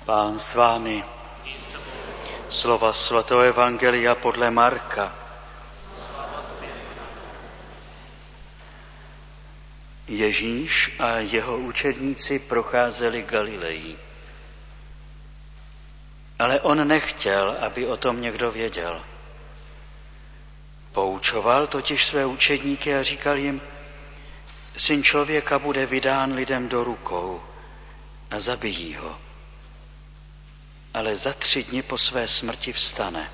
Pán s vámi. Slova svatého evangelia podle Marka. Ježíš a jeho učedníci procházeli Galilejí. Ale on nechtěl, aby o tom někdo věděl. Poučoval totiž své učedníky a říkal jim: Syn člověka bude vydán lidem do rukou a zabijí ho. Ale za 3 dny po své smrti vstane.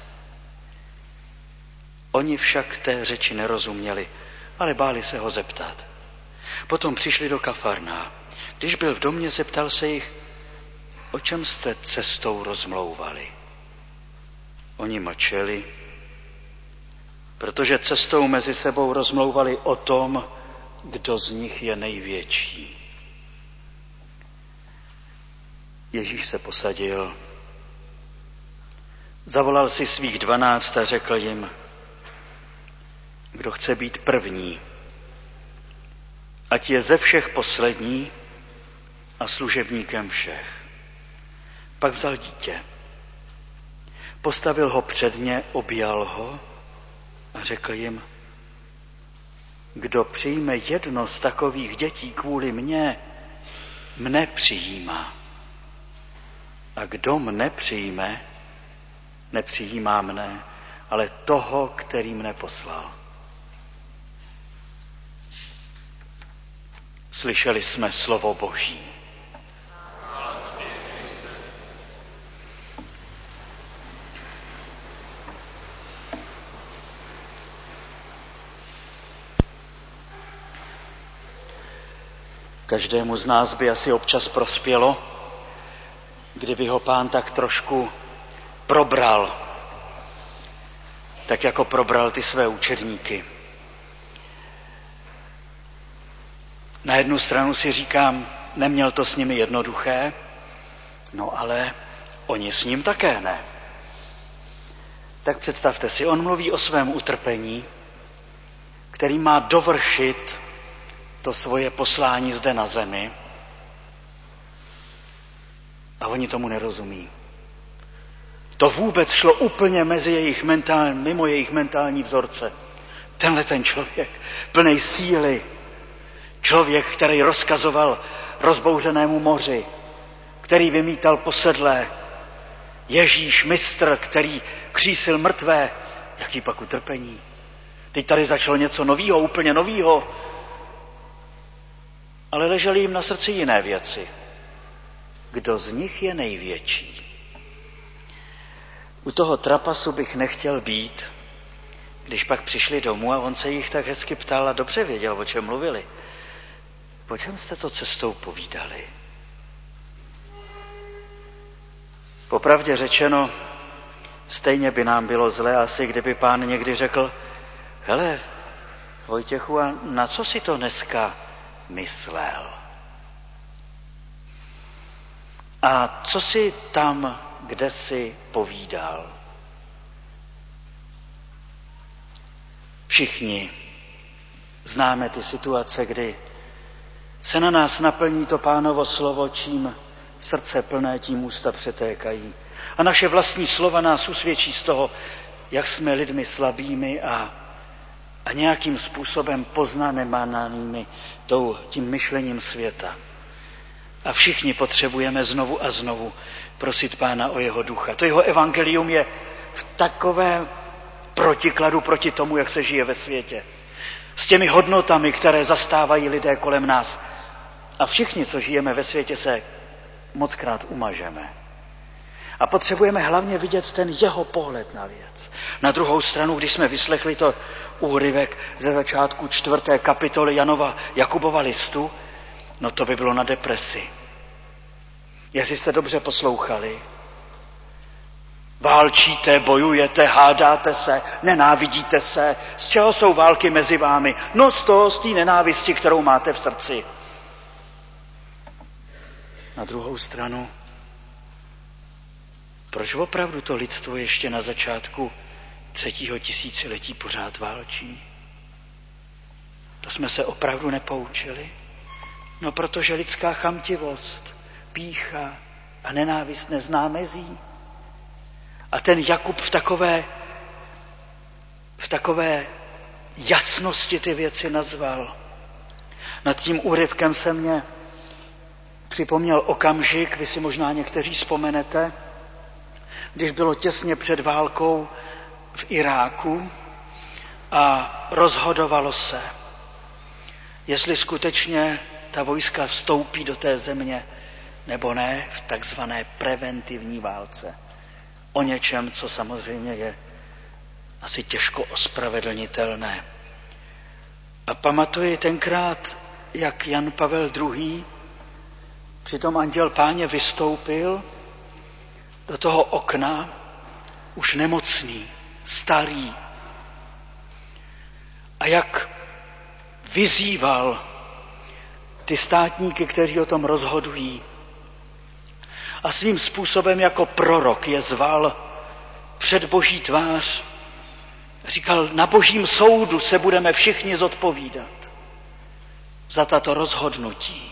Oni však té řeči nerozuměli, ale báli se ho zeptat. Potom přišli do Kafarná. Když byl v domě, zeptal se jich: O čem jste cestou rozmlouvali? Oni mlčeli, protože cestou mezi sebou rozmlouvali o tom, kdo z nich je největší. Ježíš se posadil, zavolal si svých 12 a řekl jim: Kdo chce být první, ať je ze všech poslední a služebníkem všech. Pak vzal dítě, postavil ho před ně, objal ho a řekl jim: Kdo přijme jedno z takových dětí kvůli mne přijímá. A kdo mne přijme, nepřijímá mne, ale toho, který mne poslal. Slyšeli jsme slovo Boží. Každému z nás by asi občas prospělo, kdyby ho Pán tak trošku probral, tak jako probral ty své učedníky. Na jednu stranu si říkám, neměl to s nimi jednoduché, no ale oni s ním také ne. Tak představte si, on mluví o svém utrpení, který má dovršit to svoje poslání zde na zemi, a oni tomu nerozumí. To vůbec šlo úplně mimo jejich mentální vzorce. Tenhle ten člověk, plný síly, člověk, který rozkazoval rozbouřenému moři, který vymítal posedlé, Ježíš, mistr, který křísil mrtvé, jaký pak utrpení. Teď tady začalo něco novýho, úplně novýho, ale ležely jim na srdci jiné věci. Kdo z nich je největší? U toho trapasu bych nechtěl být, když pak přišli domů a on se jich tak hezky ptal a dobře věděl, o čem mluvili. O čem jste to cestou povídali? Popravdě řečeno, stejně by nám bylo zlé asi, kdyby Pán někdy řekl: Hele, Vojtěchu, a na co si to dneska myslel? A co si tam, kde si povídal? Všichni známe ty situace, kdy se na nás naplní to Pánovo slovo, čím srdce plné, tím ústa přetékají. A naše vlastní slova nás usvědčí z toho, jak jsme lidmi slabými a nějakým způsobem poznanými tím myšlením světa. A všichni potřebujeme znovu a znovu prosit Pána o jeho ducha. To jeho evangelium je v takovém protikladu proti tomu, jak se žije ve světě. S těmi hodnotami, které zastávají lidé kolem nás. A všichni, co žijeme ve světě, se mockrát umažeme. A potřebujeme hlavně vidět ten jeho pohled na věc. Na druhou stranu, když jsme vyslechli to úryvek ze začátku 4. kapitoly Jakubova listu, no to by bylo na depresi. Jestli jste dobře poslouchali, válčíte, bojujete, hádáte se, nenávidíte se. Z čeho jsou války mezi vámi? No z té nenávisti, kterou máte v srdci. Na druhou stranu, proč opravdu to lidstvo ještě na začátku 3. tisíciletí pořád válčí? To jsme se opravdu nepoučili? No protože lidská chamtivost, pýcha, a nenávist nezná mezí. A ten Jakub v takové jasnosti ty věci nazval. Nad tím úryvkem se mě připomněl okamžik, vy si možná někteří vzpomenete, když bylo těsně před válkou v Iráku a rozhodovalo se, jestli skutečně ta vojska vstoupí do té země, nebo ne, v takzvané preventivní válce. O něčem, co samozřejmě je asi těžko ospravedlnitelné. A pamatuji tenkrát, jak Jan Pavel II. Přitom anděl Páně vystoupil do toho okna, už nemocný, starý. A jak vyzýval ty státníky, kteří o tom rozhodují. A svým způsobem jako prorok je zval před Boží tvář. Říkal, na Božím soudu se budeme všichni zodpovídat za tato rozhodnutí.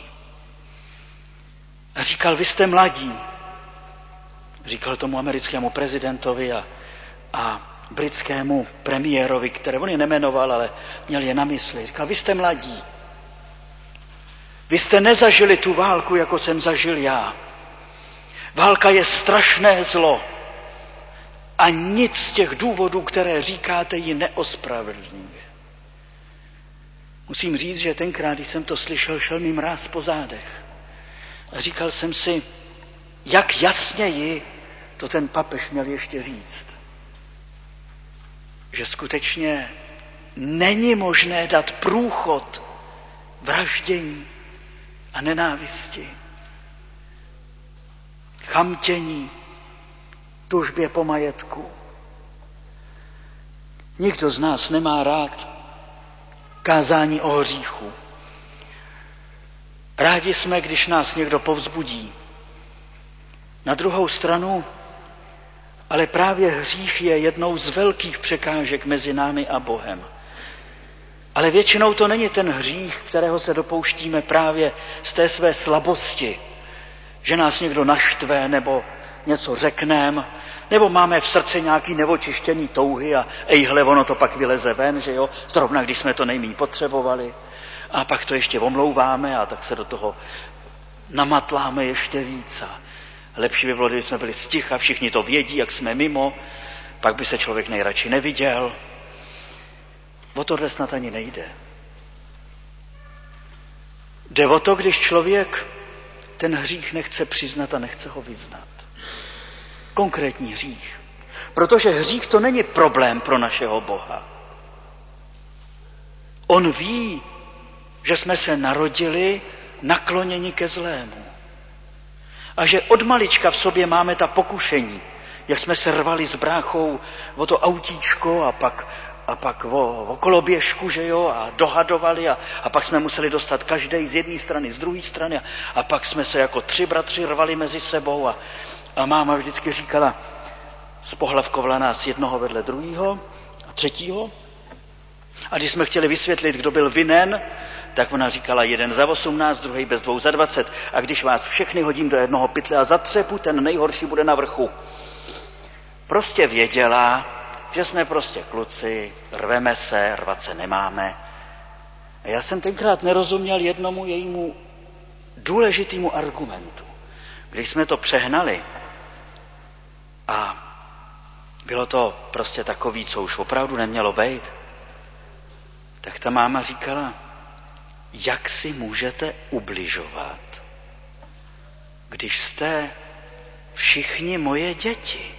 A říkal, vy jste mladí. Říkal tomu americkému prezidentovi a britskému premiérovi, které on je nemenoval, ale měl je na mysli. Říkal, vy jste mladí. Vy jste nezažili tu válku, jako jsem zažil já. Válka je strašné zlo. A nic z těch důvodů, které říkáte, ji neospravedlňuje. Musím říct, že tenkrát, když jsem to slyšel, šel mi mráz po zádech. A říkal jsem si, jak jasněji to ten papež měl ještě říct. Že skutečně není možné dát průchod vraždění a nenávisti, chamtění, tužbě po majetku. Nikdo z nás nemá rád kázání o hříchu. Rádi jsme, když nás někdo povzbudí. Na druhou stranu, ale právě hřích je jednou z velkých překážek mezi námi a Bohem. Ale většinou to není ten hřích, kterého se dopouštíme právě z té své slabosti, že nás někdo naštve nebo něco řekneme, nebo máme v srdci nějaký neočištěný touhy a ejhle, ono to pak vyleze ven, že jo, zrovna když jsme to nejméně potřebovali. A pak to ještě omlouváme a tak se do toho namatláme ještě víc. A lepší by bylo, kdyby jsme byli sticha, všichni to vědí, jak jsme mimo, pak by se člověk nejradši neviděl. O tohle snad ani nejde. Jde o to, když člověk ten hřích nechce přiznat a nechce ho vyznat. Konkrétní hřích. Protože hřích to není problém pro našeho Boha. On ví, že jsme se narodili nakloněni ke zlému. A že od malička v sobě máme ta pokušení, jak jsme se rvali s bráchou o to autíčko a pak o koloběžku, že jo, a dohadovali a pak jsme museli dostat každej z jedné strany, z druhé strany a pak jsme se jako 3 bratři rvali mezi sebou a máma vždycky říkala, spohlavkovala nás jednoho vedle druhého a třetího. A když jsme chtěli vysvětlit, kdo byl vinen, tak ona říkala, jeden za 18, druhý bez 2 za 20. A když vás všechny hodím do jednoho pytle a zatřepu, ten nejhorší bude na vrchu. Prostě věděla, že jsme prostě kluci, rveme se, rvat se nemáme. A já jsem tenkrát nerozuměl jednomu jejímu důležitému argumentu. Když jsme to přehnali a bylo to prostě takový, co už opravdu nemělo být, tak ta máma říkala, jak si můžete ubližovat, když jste všichni moje děti.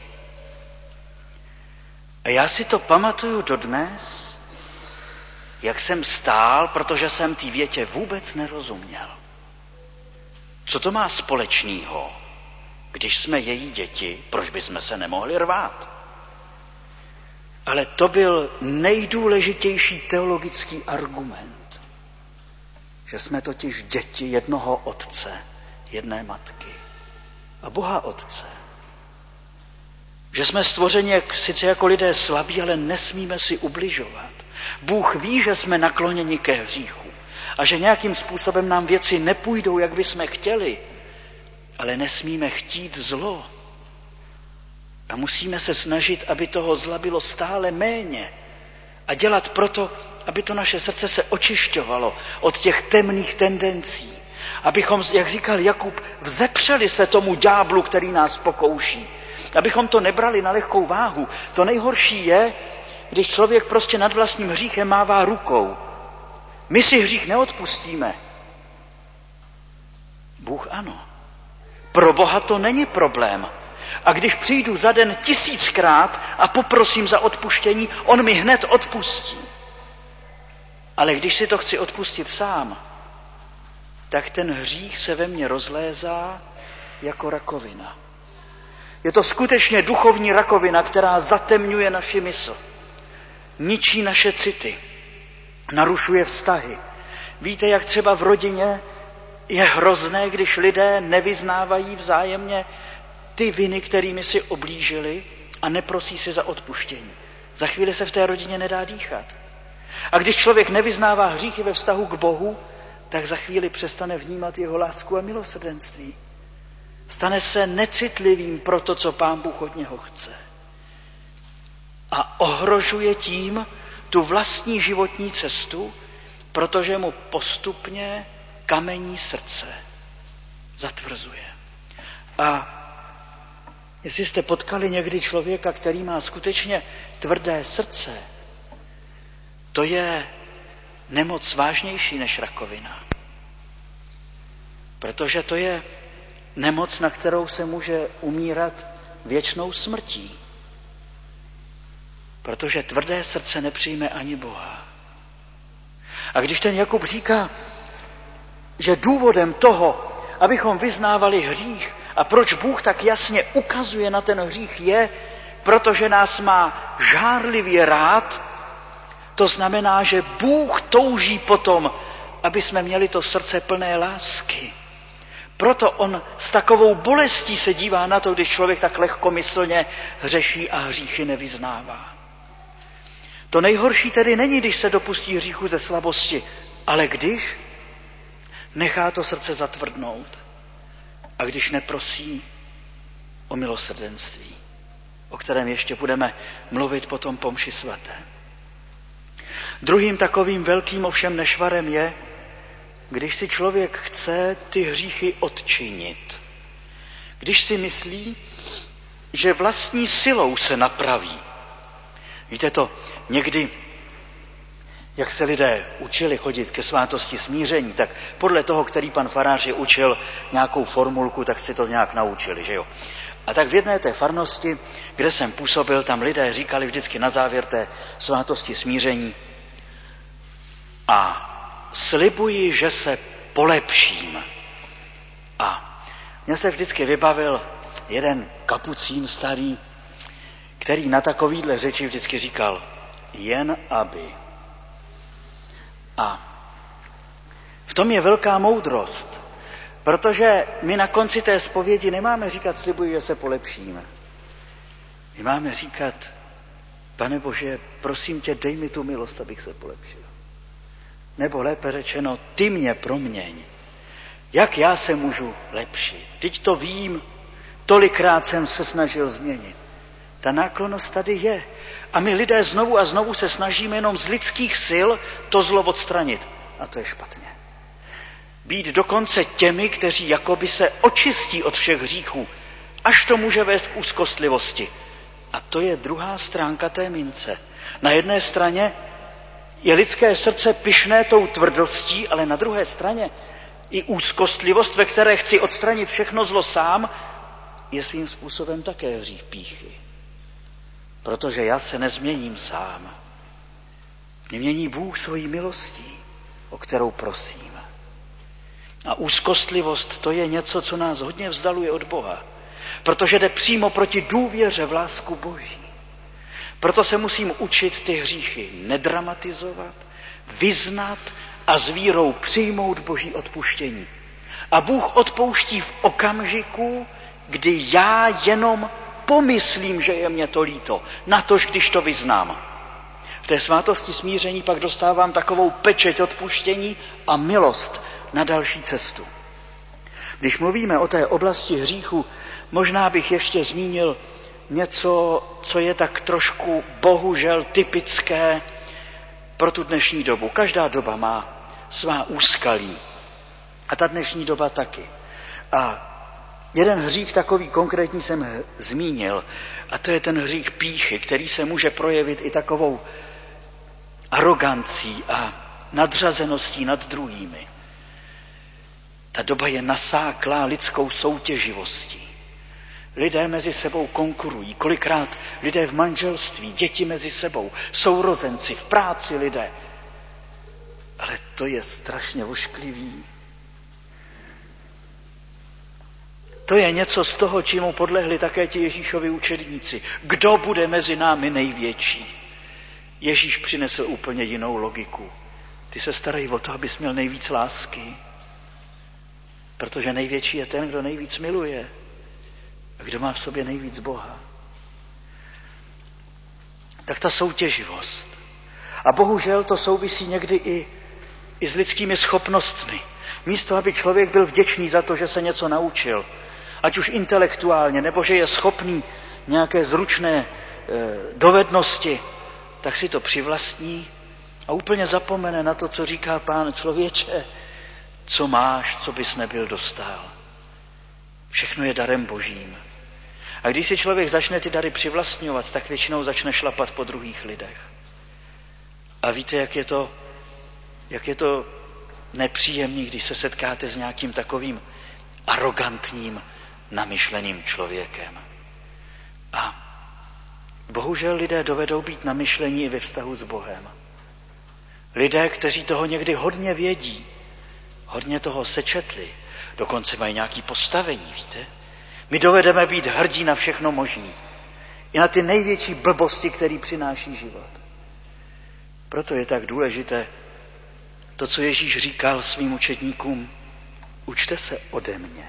A já si to pamatuju dodnes, jak jsem stál, protože jsem té větě vůbec nerozuměl. Co to má společného, když jsme její děti, proč bychom se nemohli rvát? Ale to byl nejdůležitější teologický argument, že jsme totiž děti jednoho otce, jedné matky a Boha Otce. Že jsme stvořeni sice jako lidé slabí, ale nesmíme si ubližovat. Bůh ví, že jsme nakloněni ke hříchu a že nějakým způsobem nám věci nepůjdou, jak bychom chtěli. ale nesmíme chtít zlo. A musíme se snažit, aby toho zla bylo stále méně. A dělat proto, aby to naše srdce se očišťovalo od těch temných tendencí. Abychom, jak říkal Jakub, vzepřeli se tomu ďáblu, který nás pokouší. Abychom to nebrali na lehkou váhu. To nejhorší je, když člověk prostě nad vlastním hříchem mává rukou. My si hřích neodpustíme. Bůh ano. Pro Boha to není problém. A když přijdu za den 1000krát a poprosím za odpuštění, on mi hned odpustí. Ale když si to chci odpustit sám, tak ten hřích se ve mně rozlézá jako rakovina. Je to skutečně duchovní rakovina, která zatemňuje naši mysl. Ničí naše city. Narušuje vztahy. Víte, jak třeba v rodině je hrozné, když lidé nevyznávají vzájemně ty viny, kterými si oblížili a neprosí si za odpuštění. Za chvíli se v té rodině nedá dýchat. A když člověk nevyznává hříchy ve vztahu k Bohu, tak za chvíli přestane vnímat jeho lásku a milosrdenství. Stane se necitlivým pro to, co Pán Bůh od něho chce. A ohrožuje tím tu vlastní životní cestu, protože mu postupně kamení srdce zatvrzuje. A jestli jste potkali někdy člověka, který má skutečně tvrdé srdce, to je nemoc vážnější než rakovina. Protože to je nemoc, na kterou se může umírat věčnou smrtí. Protože tvrdé srdce nepřijme ani Boha. A když ten Jakub říká, že důvodem toho, abychom vyznávali hřích a proč Bůh tak jasně ukazuje na ten hřích je, protože nás má žárlivě rád, to znamená, že Bůh touží potom, aby jsme měli to srdce plné lásky. Proto on s takovou bolestí se dívá na to, když člověk tak lehkomyslně hřeší a hříchy nevyznává. To nejhorší tedy není, když se dopustí hříchu ze slabosti, ale když nechá to srdce zatvrdnout a když neprosí o milosrdenství, o kterém ještě budeme mluvit potom po mši svaté. Druhým takovým velkým ovšem nešvarem je, když si člověk chce ty hříchy odčinit. Když si myslí, že vlastní silou se napraví. Víte to, někdy, jak se lidé učili chodit ke svátosti smíření, tak podle toho, který pan farář je učil nějakou formulku, tak si to nějak naučili, že jo. A tak v jedné té farnosti, kde jsem působil, tam lidé říkali vždycky na závěr té svátosti smíření: a slibuji, že se polepším. A mně se vždycky vybavil jeden kapucín starý, který na takovýhle řeči vždycky říkal: jen aby. A v tom je velká moudrost, protože my na konci té zpovědi nemáme říkat slibuji, že se polepšíme. My máme říkat: Pane Bože, prosím tě, dej mi tu milost, abych se polepšil. Nebo lépe řečeno, ty mě proměň. Jak já se můžu lepšit? Vždyť to vím, tolikrát jsem se snažil změnit. Ta náklonnost tady je. A my lidé znovu a znovu se snažíme jenom z lidských sil to zlo odstranit. A to je špatně. Být dokonce těmi, kteří jakoby se očistí od všech hříchů, až to může vést k úzkostlivosti. A to je druhá stránka té mince. Na jedné straně je lidské srdce pyšné tou tvrdostí, ale na druhé straně i úzkostlivost, ve které chci odstranit všechno zlo sám, je svým způsobem také hřích pýchy. Protože já se nezměním sám. Mě mění Bůh svojí milostí, o kterou prosím. A úzkostlivost, to je něco, co nás hodně vzdaluje od Boha, protože jde přímo proti důvěře v lásku Boží. Proto se musím učit ty hříchy nedramatizovat, vyznat a s vírou přijmout Boží odpuštění. A Bůh odpouští v okamžiku, kdy já jenom pomyslím, že je mě to líto, natož když to vyznám. V té svátosti smíření pak dostávám takovou pečeť odpuštění a milost na další cestu. Když mluvíme o té oblasti hříchu, možná bych ještě zmínil něco, co je tak trošku bohužel typické pro tu dnešní dobu. Každá doba má svá úskalí. A ta dnešní doba taky. A jeden hřích takový konkrétní jsem zmínil, a to je ten hřích pýchy, který se může projevit i takovou arogancí a nadřazeností nad druhými. Ta doba je nasáklá lidskou soutěživostí. Lidé mezi sebou konkurují, kolikrát lidé v manželství, děti mezi sebou, sourozenci, v práci lidé. Ale to je strašně ošklivý. To je něco z toho, čemu podlehli také ti Ježíšovi učedníci. Kdo bude mezi námi největší? Ježíš přinesl úplně jinou logiku. Ty se starají o to, abys měl nejvíc lásky. Protože největší je ten, kdo nejvíc miluje. A kdo má v sobě nejvíc Boha. Tak ta soutěživost. A bohužel to souvisí někdy i s lidskými schopnostmi. Místo, aby člověk byl vděčný za to, že se něco naučil, ať už intelektuálně, nebo že je schopný nějaké zručné dovednosti, tak si to přivlastní a úplně zapomene na to, co říká Pán: člověče, co máš, co bys nebyl dostal. Všechno je darem Božím. A když si člověk začne ty dary přivlastňovat, tak většinou začne šlapat po druhých lidech. A víte, jak je to nepříjemný, když se setkáte s nějakým takovým arrogantním, namyšleným člověkem. A bohužel lidé dovedou být namyšlení i ve vztahu s Bohem. Lidé, kteří toho někdy hodně vědí, hodně toho sečetli, dokonce mají nějaké postavení, víte? My dovedeme být hrdí na všechno možné. I na ty největší blbosti, které přináší život. Proto je tak důležité to, co Ježíš říkal svým učedníkům: učte se ode mě,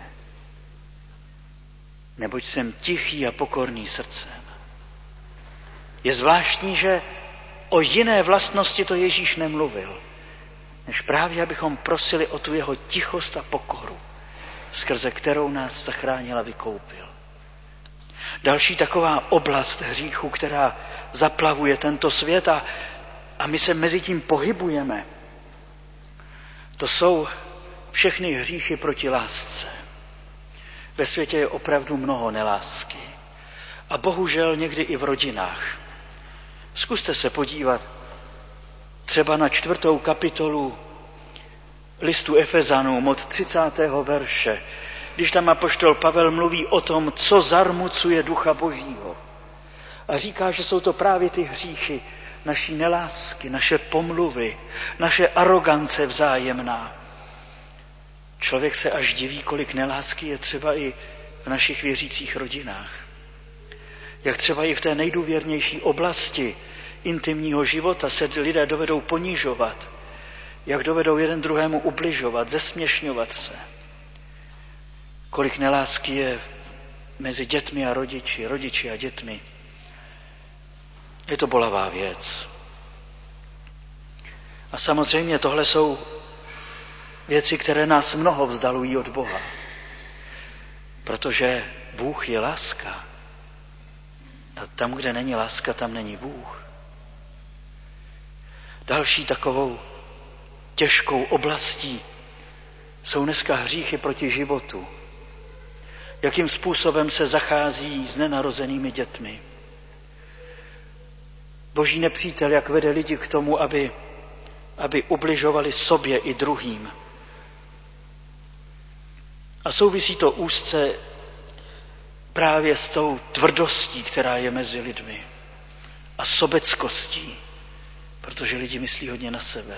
neboť jsem tichý a pokorný srdcem. Je zvláštní, že o jiné vlastnosti to Ježíš nemluvil, než právě abychom prosili o tu jeho tichost a pokoru, skrze kterou nás zachránil a vykoupil. Další taková oblast hříchu, která zaplavuje tento svět a my se mezi tím pohybujeme, to jsou všechny hříchy proti lásce. Ve světě je opravdu mnoho nelásky. A bohužel někdy i v rodinách. Zkuste se podívat třeba na 4. kapitolu listu Efezanům od 30. verše, když tam apoštol Pavel mluví o tom, co zarmucuje ducha Božího. A říká, že jsou to právě ty hříchy naší nelásky, naše pomluvy, naše arogance vzájemná. Člověk se až diví, kolik nelásky je třeba i v našich věřících rodinách. Jak třeba i v té nejdůvěrnější oblasti intimního života se lidé dovedou ponižovat, jak dovedou jeden druhému ubližovat, zesměšňovat se. Kolik nelásky je mezi dětmi a rodiči a dětmi. Je to bolavá věc. A samozřejmě tohle jsou věci, které nás mnoho vzdalují od Boha. Protože Bůh je láska. A tam, kde není láska, tam není Bůh. Další takovou těžkou oblastí jsou dneska hříchy proti životu. Jakým způsobem se zachází s nenarozenými dětmi. Boží nepřítel, jak vede lidi k tomu, aby ubližovali sobě i druhým. A souvisí to úzce právě s tou tvrdostí, která je mezi lidmi. A sobeckostí, protože lidi myslí hodně na sebe.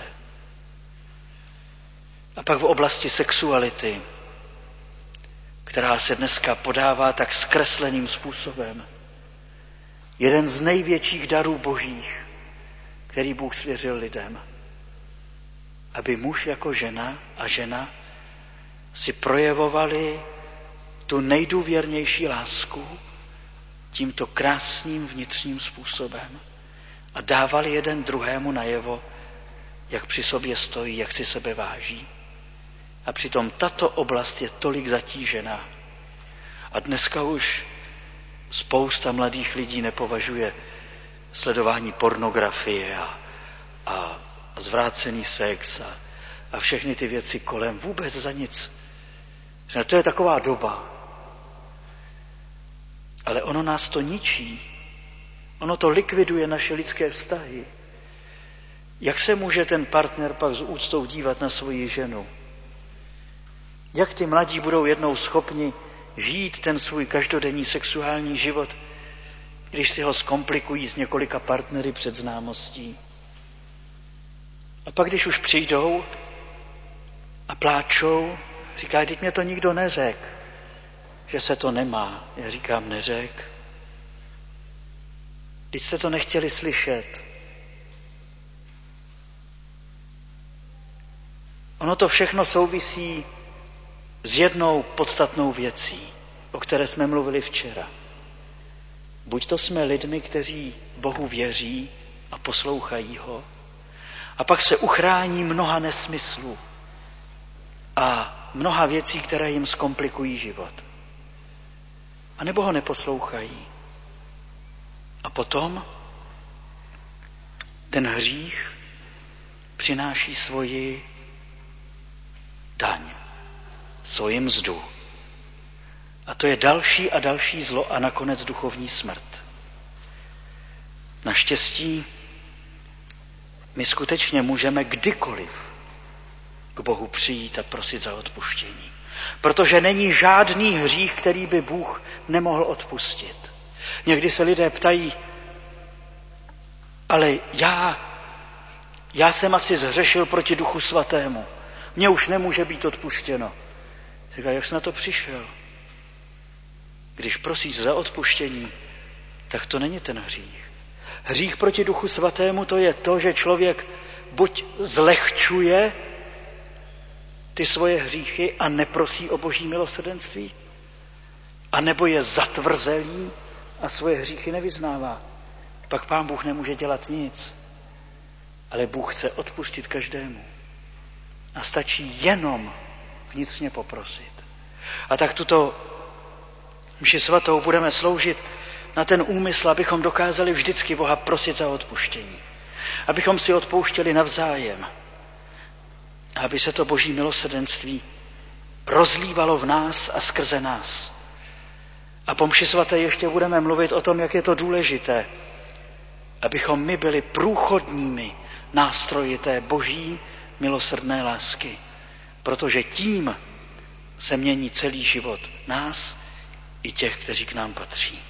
A pak v oblasti sexuality, která se dneska podává tak zkresleným způsobem. Jeden z největších darů božích, který Bůh svěřil lidem. Aby muž jako žena a žena si projevovali tu nejdůvěrnější lásku tímto krásným vnitřním způsobem a dávali jeden druhému najevo, jak při sobě stojí, jak si sebe váží. A přitom tato oblast je tolik zatížená. A dneska už spousta mladých lidí nepovažuje sledování pornografie a zvrácený sex a všechny ty věci kolem vůbec za nic. To je taková doba. Ale ono nás to ničí. Ono to likviduje naše lidské vztahy. Jak se může ten partner pak s úctou dívat na svoji ženu? Jak ty mladí budou jednou schopni žít ten svůj každodenní sexuální život, když si ho zkomplikují s několika partnery před známostí? A pak, když už přijdou a pláčou, říká, teď mě to nikdo neřekl, že se to nemá. Já říkám, neřekl. Když jste to nechtěli slyšet. Ono to všechno souvisí s jednou podstatnou věcí, o které jsme mluvili včera. Buď to jsme lidmi, kteří Bohu věří a poslouchají ho, a pak se uchrání mnoha nesmyslů a mnoha věcí, které jim zkomplikují život. A nebo ho neposlouchají. A potom ten hřích přináší svoji daň, svoji mzdu. A to je další a další zlo a nakonec duchovní smrt. Naštěstí my skutečně můžeme kdykoliv k Bohu přijít a prosit za odpuštění. Protože není žádný hřích, který by Bůh nemohl odpustit. Někdy se lidé ptají, ale já jsem asi zhřešil proti Duchu Svatému. Mně už nemůže být odpuštěno. Říká, jak jsi na to přišel? Když prosíš za odpuštění, tak to není ten hřích. Hřích proti Duchu Svatému to je to, že člověk buď zlehčuje ty svoje hříchy a neprosí o Boží milosrdenství, anebo je zatvrzelý a svoje hříchy nevyznává. Pak Pán Bůh nemůže dělat nic. Ale Bůh chce odpustit každému. A stačí jenom vnitřně poprosit. A tak tuto mši svatou budeme sloužit na ten úmysl, abychom dokázali vždycky Boha prosit za odpuštění. Abychom si odpouštěli navzájem. A aby se to Boží milosrdenství rozlívalo v nás a skrze nás. A po mši svaté ještě budeme mluvit o tom, jak je to důležité, abychom my byli průchodními nástroji té Boží milosrdné lásky. Protože tím se mění celý život nás i těch, kteří k nám patří.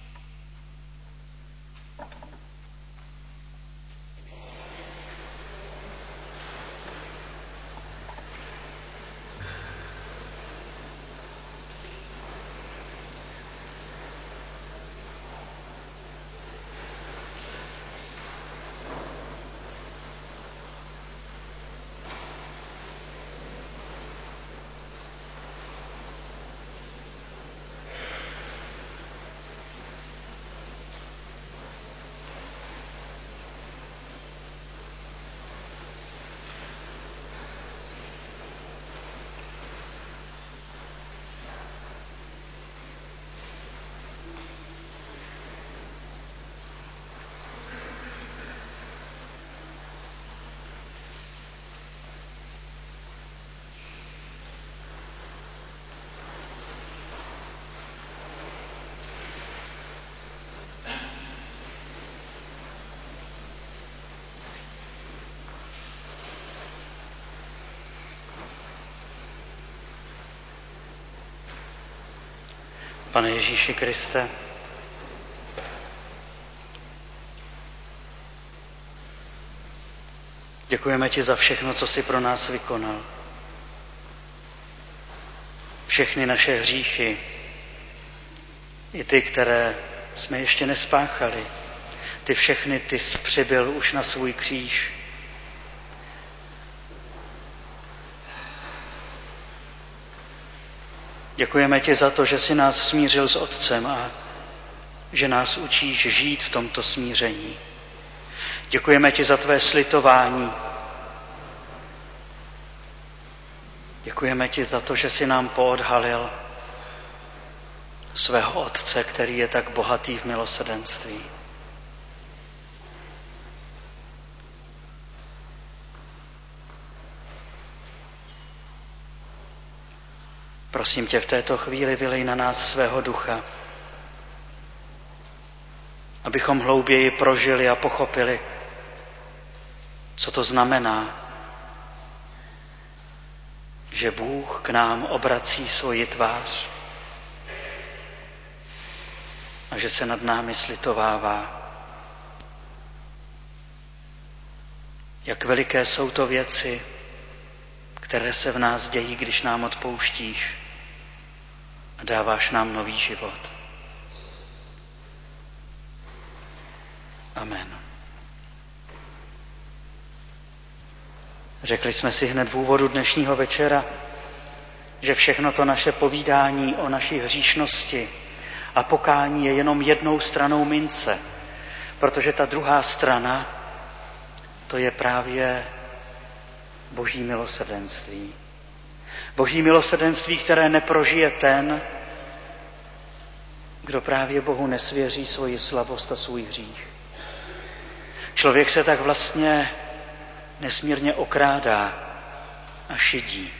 Pane Ježíši Kriste, děkujeme ti za všechno, co jsi pro nás vykonal. Všechny naše hříchy, i ty, které jsme ještě nespáchali, ty všechny ty jsi přibyl už na svůj kříž. Děkujeme ti za to, že jsi nás smířil s Otcem a že nás učíš žít v tomto smíření. Děkujeme ti za tvé slitování. Děkujeme ti za to, že jsi nám poodhalil svého Otce, který je tak bohatý v milosrdenství. Prosím tě, v této chvíli vylej na nás svého ducha, abychom hlouběji prožili a pochopili, co to znamená, že Bůh k nám obrací svoji tvář a že se nad námi slitovává. Jak veliké jsou to věci, které se v nás dějí, když nám odpouštíš a dáváš nám nový život. Amen. Řekli jsme si hned v úvodu dnešního večera, že všechno to naše povídání o naší hříšnosti a pokání je jenom jednou stranou mince, protože ta druhá strana, to je právě Boží milosrdenství. Boží milosrdenství, které neprožije ten, kdo právě Bohu nesvěří svoji slabost a svůj hřích. Člověk se tak vlastně nesmírně okrádá a šidí.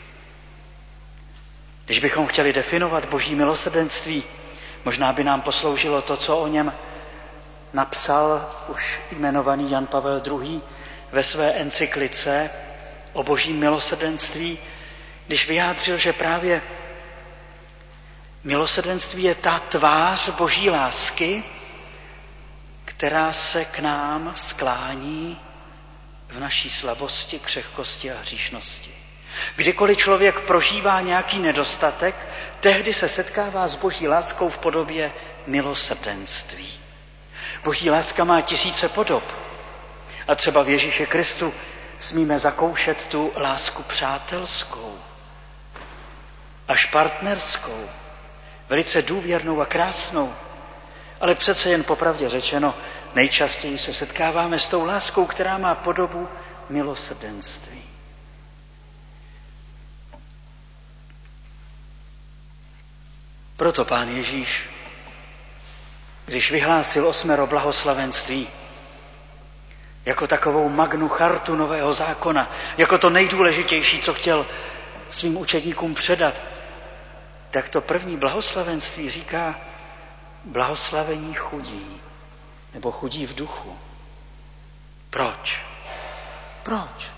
Když bychom chtěli definovat Boží milosrdenství, možná by nám posloužilo to, co o něm napsal už jmenovaný Jan Pavel II. Ve své encyklice o Božím milosrdenství, když vyjádřil, že právě milosrdenství je ta tvář Boží lásky, která se k nám sklání v naší slabosti, křehkosti a hříšnosti. Kdykoliv člověk prožívá nějaký nedostatek, tehdy se setkává s Boží láskou v podobě milosrdenství. Boží láska má tisíce podob. A třeba v Ježíši Kristu smíme zakoušet tu lásku přátelskou, až partnerskou, velice důvěrnou a krásnou. Ale přece jen popravdě řečeno, nejčastěji se setkáváme s tou láskou, která má podobu milosrdenství. Proto Pán Ježíš, když vyhlásil 8 blahoslavenství jako takovou magnu chartu nového zákona, jako to nejdůležitější, co chtěl svým učedníkům předat, tak to první blahoslavenství říká blahoslavení chudí, nebo chudí v duchu. Proč? Proč?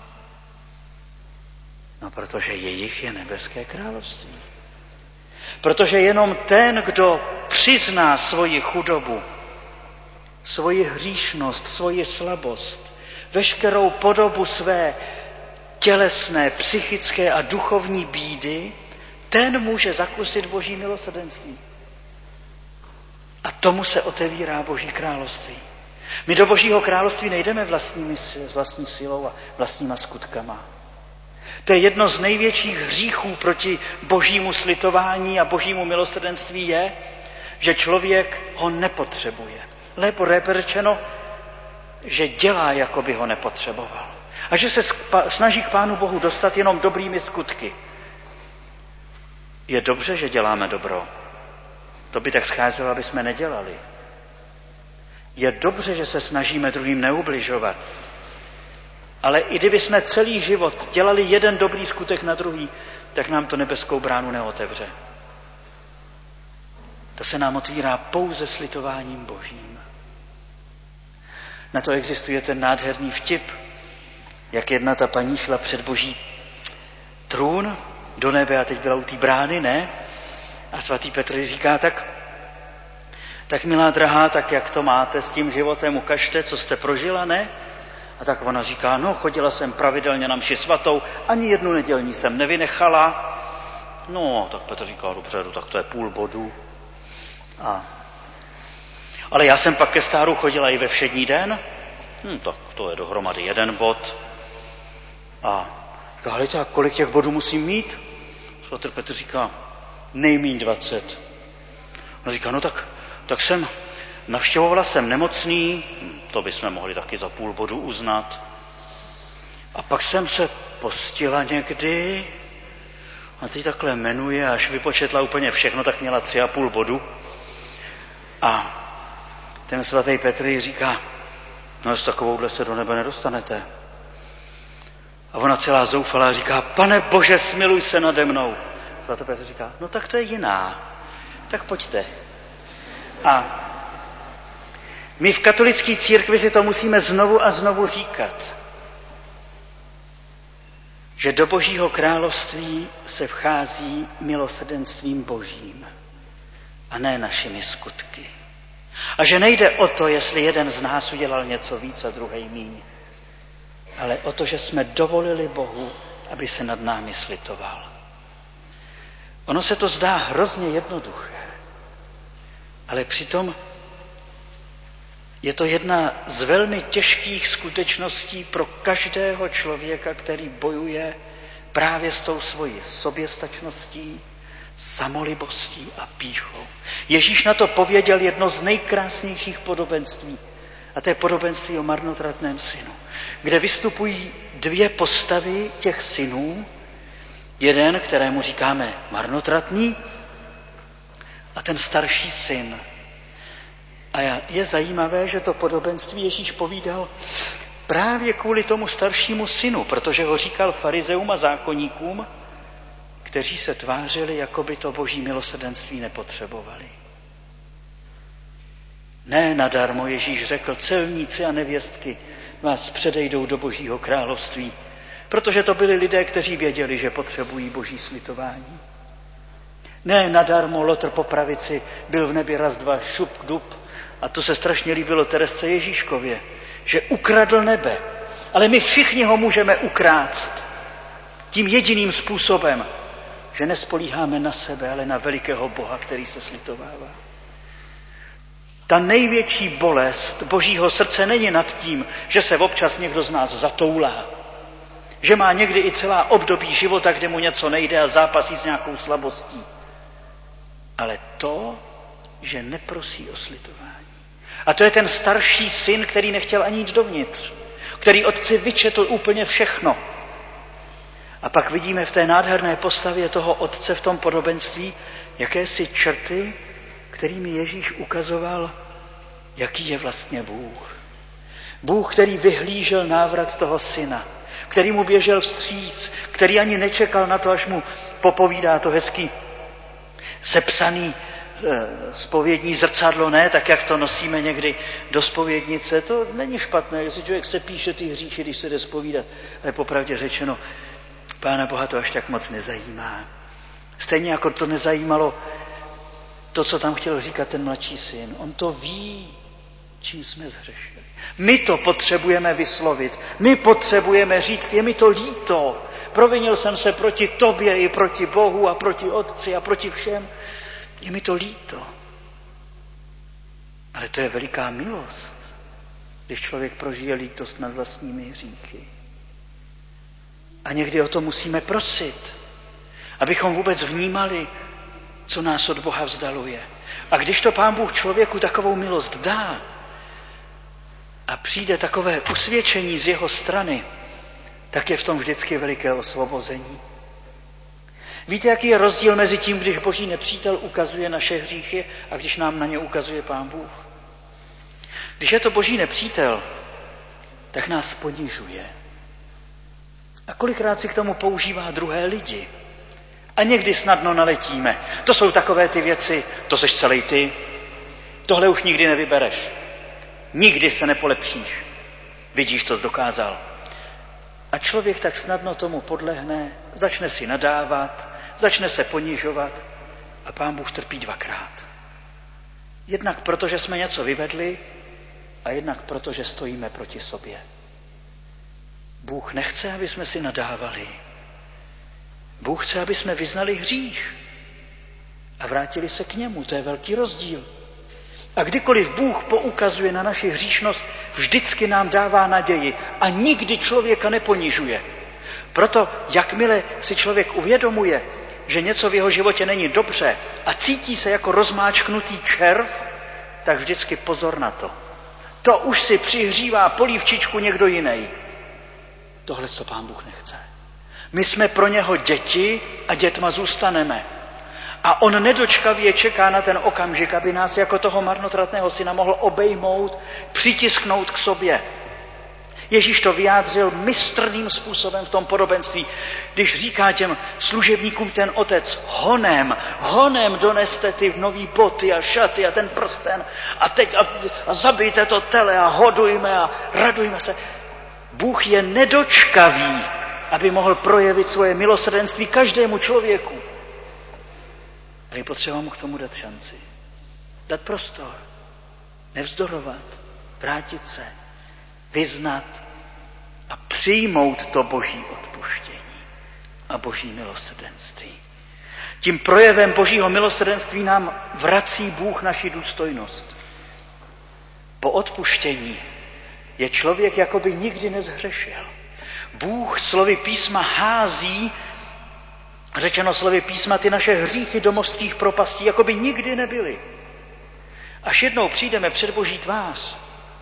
No, protože jejich je nebeské království. Protože jenom ten, kdo přizná svoji chudobu, svoji hříšnost, svoji slabost, veškerou podobu své tělesné, psychické a duchovní bídy, ten může zakusit Boží milosrdenství. A tomu se otevírá Boží království. My do Božího království nejdeme vlastní silou a vlastníma skutkama. To je jedno z největších hříchů proti Božímu slitování a Božímu milosrdenství je, že člověk ho nepotřebuje. Lépe řečeno, že dělá, jako by ho nepotřeboval. A že se snaží k Pánu Bohu dostat jenom dobrými skutky. Je dobře, že děláme dobro. To by tak scházelo, aby jsme nedělali. Je dobře, že se snažíme druhým neubližovat. Ale i kdyby jsme celý život dělali jeden dobrý skutek na druhý, tak nám to nebeskou bránu neotevře. To se nám otvírá pouze slitováním Božím. Na to existuje ten nádherný vtip, jak jedna ta paní šla před Boží trůn do nebe a teď byla u té brány, ne? A svatý Petr říká, tak milá drahá, tak jak to máte s tím životem, ukažte, co jste prožila, ne? A tak ona říká, no, chodila jsem pravidelně na mši svatou, ani jednu nedělní jsem nevynechala. No, tak Petr říká, dobře, tak to je půl bodu. Ale já jsem pak ke stáru chodila i ve všední den. Tak to je dohromady 1 bod. A říká, kolik těch bodů musím mít? Svatý Petr říká, nejmíň 20. Ona říká, no tak navštěvovala jsem nemocný, to bychom mohli taky za půl bodu uznat. A pak jsem se postila někdy A teď takhle jmenuje, až vypočetla úplně všechno, tak měla 3,5 bodu. A ten svatý Petr jí říká, no s takovouhle se do nebe nedostanete. A ona celá zoufalá říká, Pane Bože, smiluj se nade mnou. Svatý Petr říká, no tak to je jiná. Tak pojďte. A my v katolické církvi si to musíme znovu a znovu říkat, že do Božího království se vchází milosrdenstvím Božím a ne našimi skutky. A že nejde o to, jestli jeden z nás udělal něco víc a druhý míň, ale o to, že jsme dovolili Bohu, aby se nad námi slitoval. Ono se to zdá hrozně jednoduché, ale přitom je to jedna z velmi těžkých skutečností pro každého člověka, který bojuje právě s tou svojí soběstačností, samolibostí a pýchou. Ježíš na to pověděl jedno z nejkrásnějších podobenství, a to je podobenství o marnotratném synu, kde vystupují dvě postavy těch synů, jeden, kterému říkáme marnotratný, a ten starší syn. A je zajímavé, že to podobenství Ježíš povídal právě kvůli tomu staršímu synu, protože ho říkal farizeům a zákonníkům, kteří se tvářili, jako by to Boží milosrdenství nepotřebovali. Ne nadarmo Ježíš řekl, celníci a nevěstky vás předejdou do Božího království, protože to byli lidé, kteří věděli, že potřebují Boží slitování. Ne nadarmo Lotr po pravici byl v nebi raz, dva, šup, dup. A to se strašně líbilo Teresce Ježíškově, že ukradl nebe. Ale my všichni ho můžeme ukrást tím jediným způsobem, že nespolíháme na sebe, ale na velikého Boha, který se slitovává. Ta největší bolest Božího srdce není nad tím, že se občas někdo z nás zatoulá, že má někdy i celá období života, kde mu něco nejde a zápasí s nějakou slabostí. Ale to, že neprosí o slitování. A to je ten starší syn, který nechtěl ani jít dovnitř, který otci vyčetl úplně všechno. A pak vidíme v té nádherné postavě toho otce v tom podobenství jakési črty, kterými Ježíš ukazoval, jaký je vlastně Bůh. Bůh, který vyhlížel návrat toho syna, který mu běžel vstříc, který ani nečekal na to, až mu popovídá to hezký sepsaný zpovědní zrcadlo, ne, tak jak to nosíme někdy do zpovědnice. To není špatné, jestli člověk se píše ty hříchy, když se jde zpovídat, ale popravdě řečeno, Pána Boha to až tak moc nezajímá. Stejně jako to nezajímalo to, co tam chtěl říkat ten mladší syn. On to ví, čím jsme zhřešili. My to potřebujeme vyslovit. My potřebujeme říct, je mi to líto. Provinil jsem se proti tobě i proti Bohu a proti otci a proti všem. Je mi to líto. Ale to je veliká milost, když člověk prožije lítost nad vlastními hříchy. A někdy o to musíme prosit, abychom vůbec vnímali, co nás od Boha vzdaluje. A když to Pán Bůh člověku takovou milost dá a přijde takové usvědčení z jeho strany, tak je v tom vždycky veliké osvobození. Víte, jaký je rozdíl mezi tím, když Boží nepřítel ukazuje naše hříchy a když nám na ně ukazuje Pán Bůh? Když je to Boží nepřítel, tak nás ponižuje. A kolikrát si k tomu používá druhé lidi. A někdy snadno naletíme. To jsou takové ty věci, to seš celej ty, tohle už nikdy nevybereš. Nikdy se nepolepšíš. Vidíš, co jsi dokázal. A člověk tak snadno tomu podlehne, začne si nadávat, začne se ponižovat a Pán Bůh trpí dvakrát. Jednak proto, že jsme něco vyvedli a jednak proto, že stojíme proti sobě. Bůh nechce, aby jsme si nadávali. Bůh chce, aby jsme vyznali hřích a vrátili se k němu. To je velký rozdíl. A kdykoliv Bůh poukazuje na naši hříšnost, vždycky nám dává naději a nikdy člověka neponižuje. Proto, jakmile si člověk uvědomuje, že něco v jeho životě není dobře a cítí se jako rozmáčknutý červ, tak vždycky pozor na to. To už si přihřívá polívčičku někdo jiný. Tohle to Pán Bůh nechce. My jsme pro něho děti a dětma zůstaneme. A on nedočkavě čeká na ten okamžik, aby nás jako toho marnotratného syna mohl obejmout, přitisknout k sobě. Ježíš to vyjádřil mistrným způsobem v tom podobenství, když říká těm služebníkům ten otec, honem doneste ty nový boty a šaty a ten prsten a teď a zabijte to tele a hodujme a radujme se. Bůh je nedočkavý, aby mohl projevit svoje milosrdenství každému člověku. A je potřeba mu k tomu dát šanci. Dát prostor. Nevzdorovat. Vrátit se. Vyznat a přijmout to boží odpuštění a boží milosrdenství. Tím projevem božího milosrdenství nám vrací Bůh naši důstojnost. Po odpuštění je člověk jakoby nikdy nezhřešil. Bůh slovy písma hází, řečeno slovy písma, ty naše hříchy do mořských propastí, jakoby nikdy nebyly. Až jednou přijdeme před Boží tvář,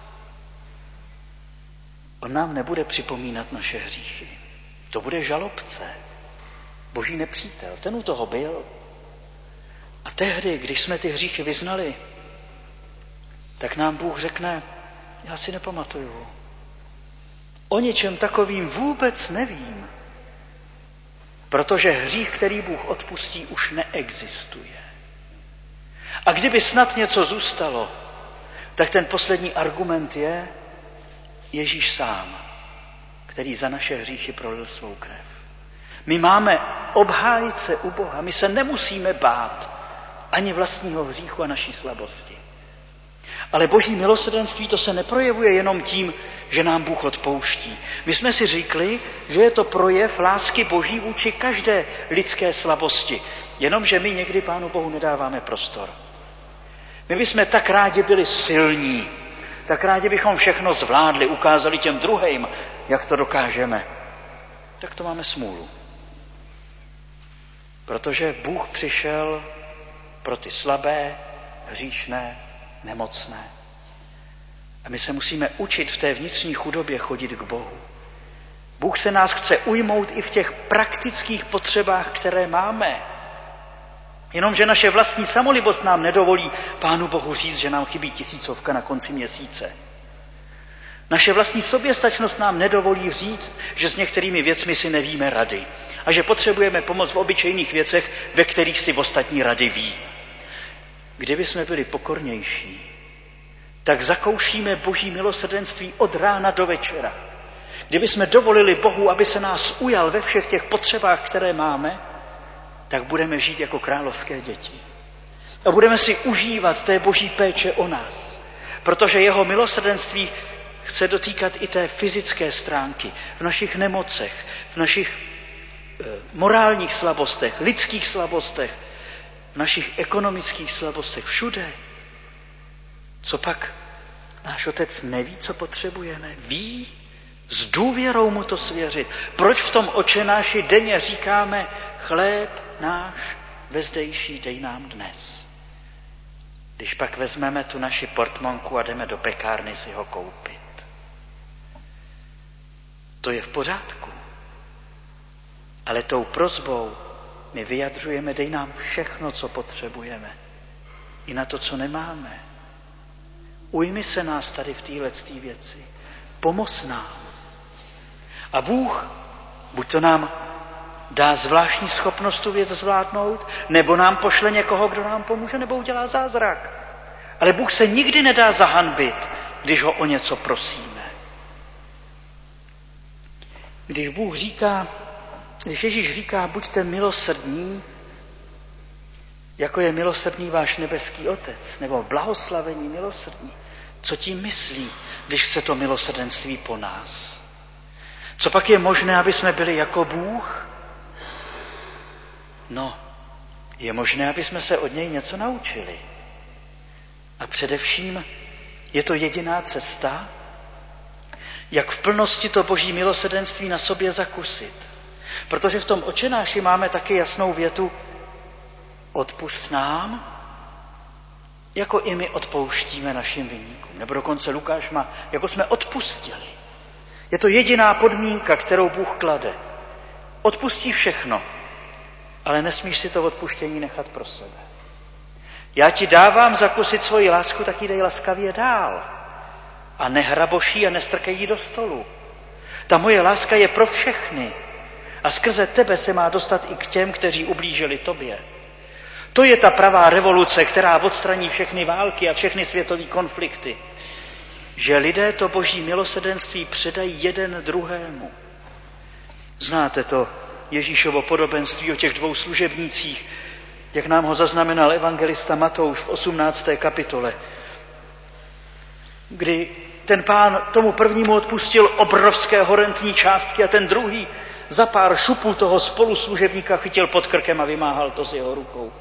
on nám nebude připomínat naše hříchy. To bude žalobce, boží nepřítel. Ten u toho byl. A tehdy, když jsme ty hříchy vyznali, tak nám Bůh řekne, já si nepamatuju. O něčem takovým vůbec nevím. Protože hřích, který Bůh odpustí, už neexistuje. A kdyby snad něco zůstalo, tak ten poslední argument je Ježíš sám, který za naše hříchy prolil svou krev. My máme obhájce u Boha, my se nemusíme bát ani vlastního hříchu a naší slabosti. Ale boží milosrdenství to se neprojevuje jenom tím, že nám Bůh odpouští. My jsme si řekli, že je to projev lásky boží vůči každé lidské slabosti. Jenomže my někdy Pánu Bohu nedáváme prostor. My bychom tak rádi byli silní, tak rádi bychom všechno zvládli, ukázali těm druhým, jak to dokážeme. Tak to máme smůlu. Protože Bůh přišel pro ty slabé, hříšné, nemocné. A my se musíme učit v té vnitřní chudobě chodit k Bohu. Bůh se nás chce ujmout i v těch praktických potřebách, které máme. Jenomže naše vlastní samolibost nám nedovolí Pánu Bohu říct, že nám chybí 1000 na konci měsíce. Naše vlastní soběstačnost nám nedovolí říct, že s některými věcmi si nevíme rady a že potřebujeme pomoc v obyčejných věcech, ve kterých si ostatní rady ví. Kdyby jsme byli pokornější, tak zakoušíme boží milosrdenství od rána do večera. Kdyby jsme dovolili Bohu, aby se nás ujal ve všech těch potřebách, které máme, tak budeme žít jako královské děti. A budeme si užívat té boží péče o nás. Protože jeho milosrdenství chce dotýkat i té fyzické stránky, v našich nemocech, v našich morálních slabostech, lidských slabostech, v našich ekonomických slabostech, všude. Co pak náš otec neví, co potřebujeme? Ví, s důvěrou mu to svěřit. Proč v tom Otčenáši denně říkáme chléb náš vezdejší dej nám dnes? Když pak vezmeme tu naši portmonku a jdeme do pekárny si ho koupit. To je v pořádku. Ale tou prosbou my vyjadřujeme, dej nám všechno, co potřebujeme. I na to, co nemáme. Ujmi se nás tady v téhletý věci. Pomoz nám. A Bůh, buď to nám dá zvláštní schopnost tu věc zvládnout, nebo nám pošle někoho, kdo nám pomůže, nebo udělá zázrak. Ale Bůh se nikdy nedá zahanbit, když ho o něco prosíme. Když Ježíš říká, buďte milosrdní, jako je milosrdný váš nebeský Otec, nebo blahoslavení milosrdní, co tím myslí, když chce to milosrdenství po nás? Co pak je možné, aby jsme byli jako Bůh? No, je možné, aby jsme se od něj něco naučili. A především je to jediná cesta, jak v plnosti to boží milosrdenství na sobě zakusit. Protože v tom Otčenáši máme taky jasnou větu, odpusť nám, jako i my odpouštíme našim viníkům. Nebo dokonce Lukáš má, jako jsme odpustili. Je to jediná podmínka, kterou Bůh klade. odpustí všechno, ale nesmíš si to odpuštění nechat pro sebe. Já ti dávám zakusit svoji lásku, tak ji dej laskavě dál. A nehraboší a nestrkej ji do stolu. Ta moje láska je pro všechny. A skrze tebe se má dostat i k těm, kteří ublížili tobě. To je ta pravá revoluce, která odstraní všechny války a všechny světové konflikty. Že lidé to boží milosrdenství předají jeden druhému. Znáte to Ježíšovo podobenství o těch dvou služebnících, jak nám ho zaznamenal evangelista Matouš v 18. kapitole, kdy ten pán tomu prvnímu odpustil obrovské horentní částky a ten druhý za pár šupů toho spoluslužebníka chytil pod krkem a vymáhal to z jeho rukou.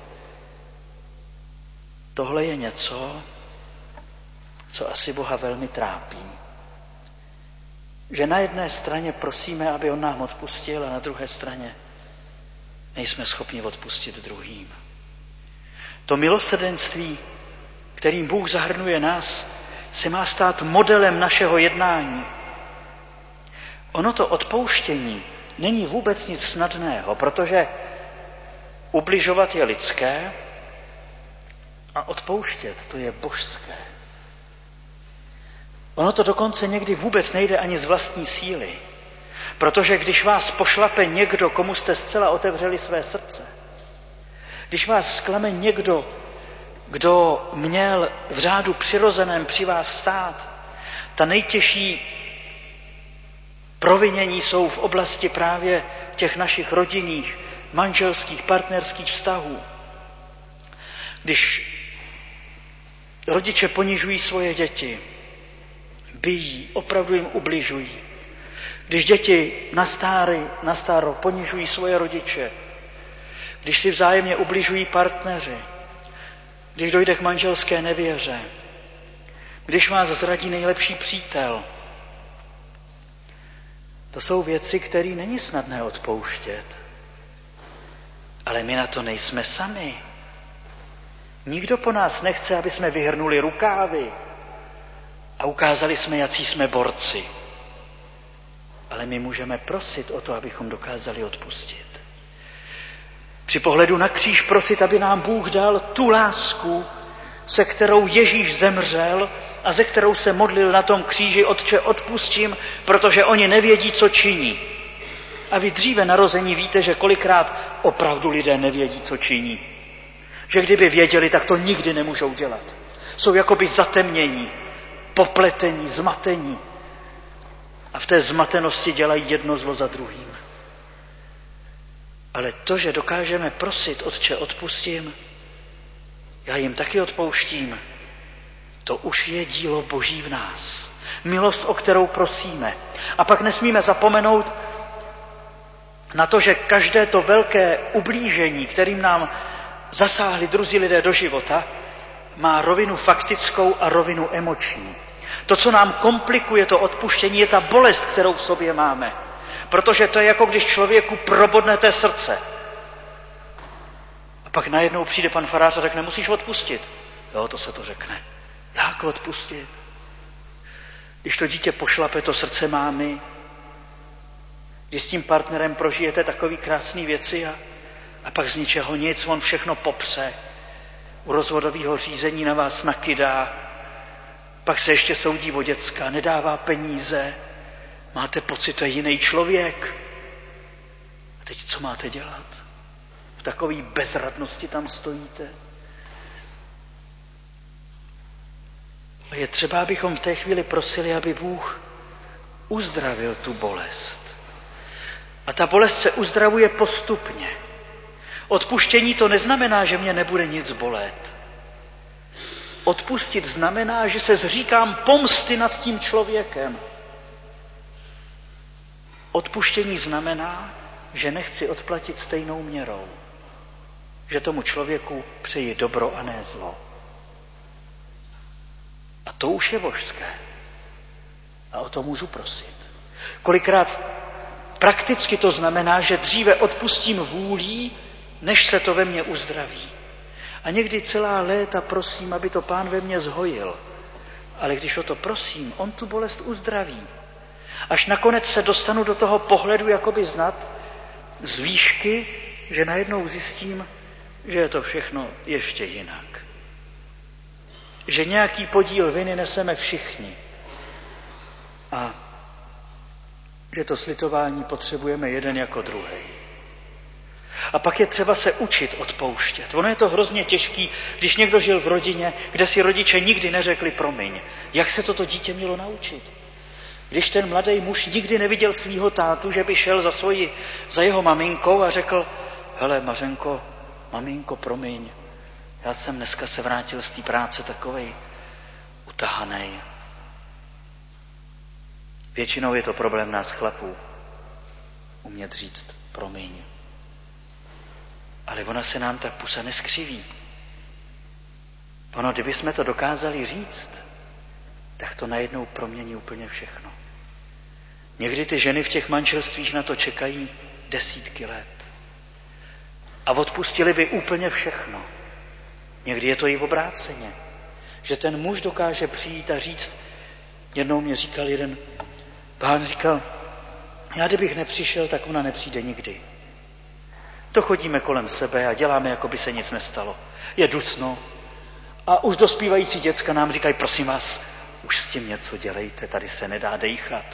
Tohle je něco, co asi Boha velmi trápí. Že na jedné straně prosíme, aby on nám odpustil, a na druhé straně nejsme schopni odpustit druhým. To milosrdenství, kterým Bůh zahrnuje nás, se má stát modelem našeho jednání. Ono to odpouštění není vůbec nic snadného, protože ubližovat je lidské a odpouštět to je božské. Ono to dokonce někdy vůbec nejde ani z vlastní síly, protože když vás pošlape někdo, komu jste zcela otevřeli své srdce, když vás zklame někdo, kdo měl v řádu přirozeném při vás stát, ta nejtěžší provinění jsou v oblasti právě těch našich rodinných, manželských, partnerských vztahů. Když rodiče ponižují svoje děti, bijí, opravdu jim ubližují. Když děti na stáro ponižují svoje rodiče, když si vzájemně ubližují partneři, když dojde k manželské nevěře, když vás zradí nejlepší přítel. To jsou věci, které není snadné odpouštět. Ale my na to nejsme sami. Nikdo po nás nechce, aby jsme vyhrnuli rukávy a ukázali jsme, jací jsme borci. Ale my můžeme prosit o to, abychom dokázali odpustit. Při pohledu na kříž prosit, aby nám Bůh dal tu lásku, se kterou Ježíš zemřel a ze kterou se modlil na tom kříži: Otče, odpustím, protože oni nevědí, co činí. A vy dříve narození víte, že kolikrát opravdu lidé nevědí, co činí. Že kdyby věděli, tak to nikdy nemůžou dělat. Jsou jakoby zatemnění, popletení, zmatení. A v té zmatenosti dělají jedno zlo za druhým. Ale to, že dokážeme prosit: Otče, odpustím, já jim taky odpouštím, to už je dílo Boží v nás. Milost, o kterou prosíme. A pak nesmíme zapomenout na to, že každé to velké ublížení, kterým nám zasáhli druzí lidé do života, má rovinu faktickou a rovinu emoční. To, co nám komplikuje to odpuštění, je ta bolest, kterou v sobě máme. Protože to je jako když člověku probodnete srdce. A pak najednou přijde pan farář a řekne: musíš odpustit. Jo, to se to řekne. Jak odpustit? Když to dítě pošlape to srdce mámy, když s tím partnerem prožijete takový krásný věci a pak z ničeho nic, on všechno popře. U rozvodového řízení na vás nakydá, pak se ještě soudí o děcka, nedává peníze, máte pocit, to je jiný člověk. A teď co máte dělat? V takové bezradnosti tam stojíte. A je třeba, abychom v té chvíli prosili, aby Bůh uzdravil tu bolest. A ta bolest se uzdravuje postupně. Odpuštění to neznamená, že mě nebude nic bolet. Odpustit znamená, že se zříkám pomsty nad tím člověkem. Odpuštění znamená, že nechci odplatit stejnou měrou. Že tomu člověku přeji dobro a ne zlo. A to už je božské. A o to můžu prosit. Kolikrát prakticky to znamená, že dříve odpustím vůlí, než se to ve mně uzdraví. A někdy celá léta prosím, aby to Pán ve mně zhojil. Ale když o to prosím, on tu bolest uzdraví. Až nakonec se dostanu do toho pohledu, jakoby znat, z výšky, že najednou zjistím, že je to všechno ještě jinak. Že nějaký podíl viny neseme všichni. A že to slitování potřebujeme jeden jako druhý. A pak je třeba se učit odpouštět. Ono je to hrozně těžký, když někdo žil v rodině, kde si rodiče nikdy neřekli promiň. Jak se toto dítě mělo naučit? Když ten mladý muž nikdy neviděl svýho tátu, že by šel za jeho maminkou a řekl, hele Mařenko, maminko, promiň, já jsem dneska se vrátil z té práce takovej utahanej. Většinou je to problém nás chlapů. Umět říct promiň. Ale ona se nám ta pusa neskřiví. Ono, kdyby jsme to dokázali říct, tak to najednou promění úplně všechno. Někdy ty ženy v těch manželstvích na to čekají desítky let. A odpustili by úplně všechno. Někdy je to i obráceně. Že ten muž dokáže přijít a říct, jednou mě říkal jeden pán, říkal, já kdybych nepřišel, tak ona nepřijde nikdy. To chodíme kolem sebe a děláme, jako by se nic nestalo. Je dusno. A už dospívající děcka nám říkají, prosím vás, už s tím něco dělejte, tady se nedá dejchat.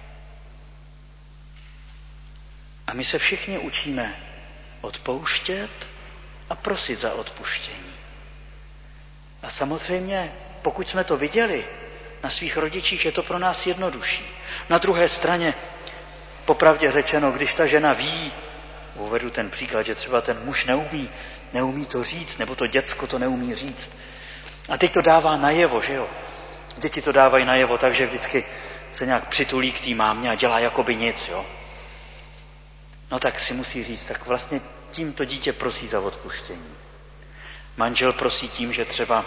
A my se všichni učíme odpouštět a prosit za odpuštění. A samozřejmě, pokud jsme to viděli na svých rodičích, je to pro nás jednodušší. Na druhé straně, popravdě řečeno, když ta žena ví, uvedu ten příklad, že třeba ten muž neumí to říct, nebo to děcko to neumí říct. A teď to dává najevo, že jo? Děti to dávají najevo, takže vždycky se nějak přitulí k té mámě a dělá jakoby nic, jo? No tak si musí říct, tak vlastně tímto dítě prosí za odpuštění. Manžel prosí tím, že třeba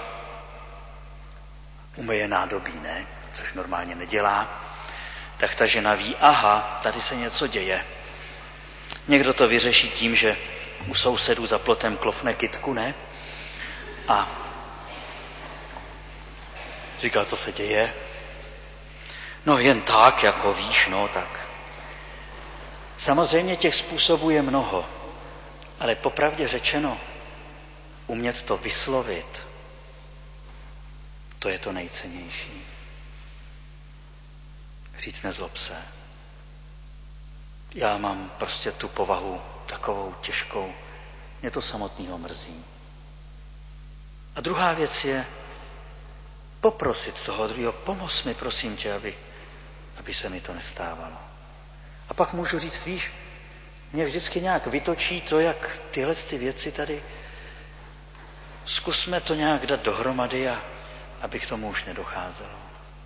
umyje nádobí, ne? Což normálně nedělá. Tak ta žena ví, aha, tady se něco děje. Někdo to vyřeší tím, že u sousedů za plotem klofne kytku, ne? A říká, co se děje? No jen tak, jako víš, no tak. Samozřejmě těch způsobů je mnoho, ale popravdě řečeno, umět to vyslovit, to je to nejcennější. Říct nezlob se. Já mám prostě tu povahu takovou těžkou, mě to samotného mrzí. A druhá věc je poprosit toho druhého, pomoz mi, prosím tě, aby se mi to nestávalo. A pak můžu říct, víš, mě vždycky nějak vytočí to, jak tyhle ty věci tady, zkusme to nějak dát dohromady, a aby k tomu už nedocházelo.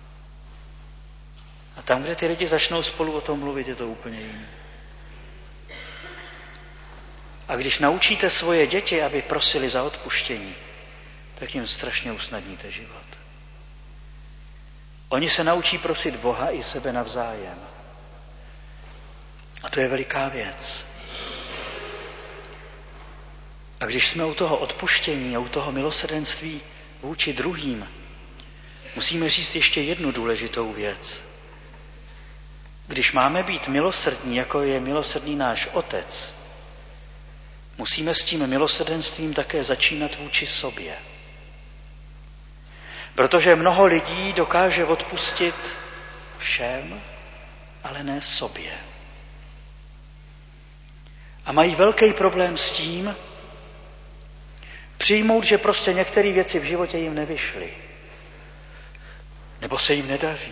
A tam, kde ty lidi začnou spolu o tom mluvit, je to úplně jiné. A když naučíte svoje děti, aby prosili za odpuštění, tak jim strašně usnadníte život. Oni se naučí prosit Boha i sebe navzájem. A to je veliká věc. A když jsme u toho odpuštění a u toho milosrdenství vůči druhým, musíme říct ještě jednu důležitou věc. Když máme být milosrdní, jako je milosrdný náš Otec, musíme s tím milosrdenstvím také začínat vůči sobě. Protože mnoho lidí dokáže odpustit všem, ale ne sobě. A mají velký problém s tím, přijmout, že prostě některé věci v životě jim nevyšly. Nebo se jim nedaří.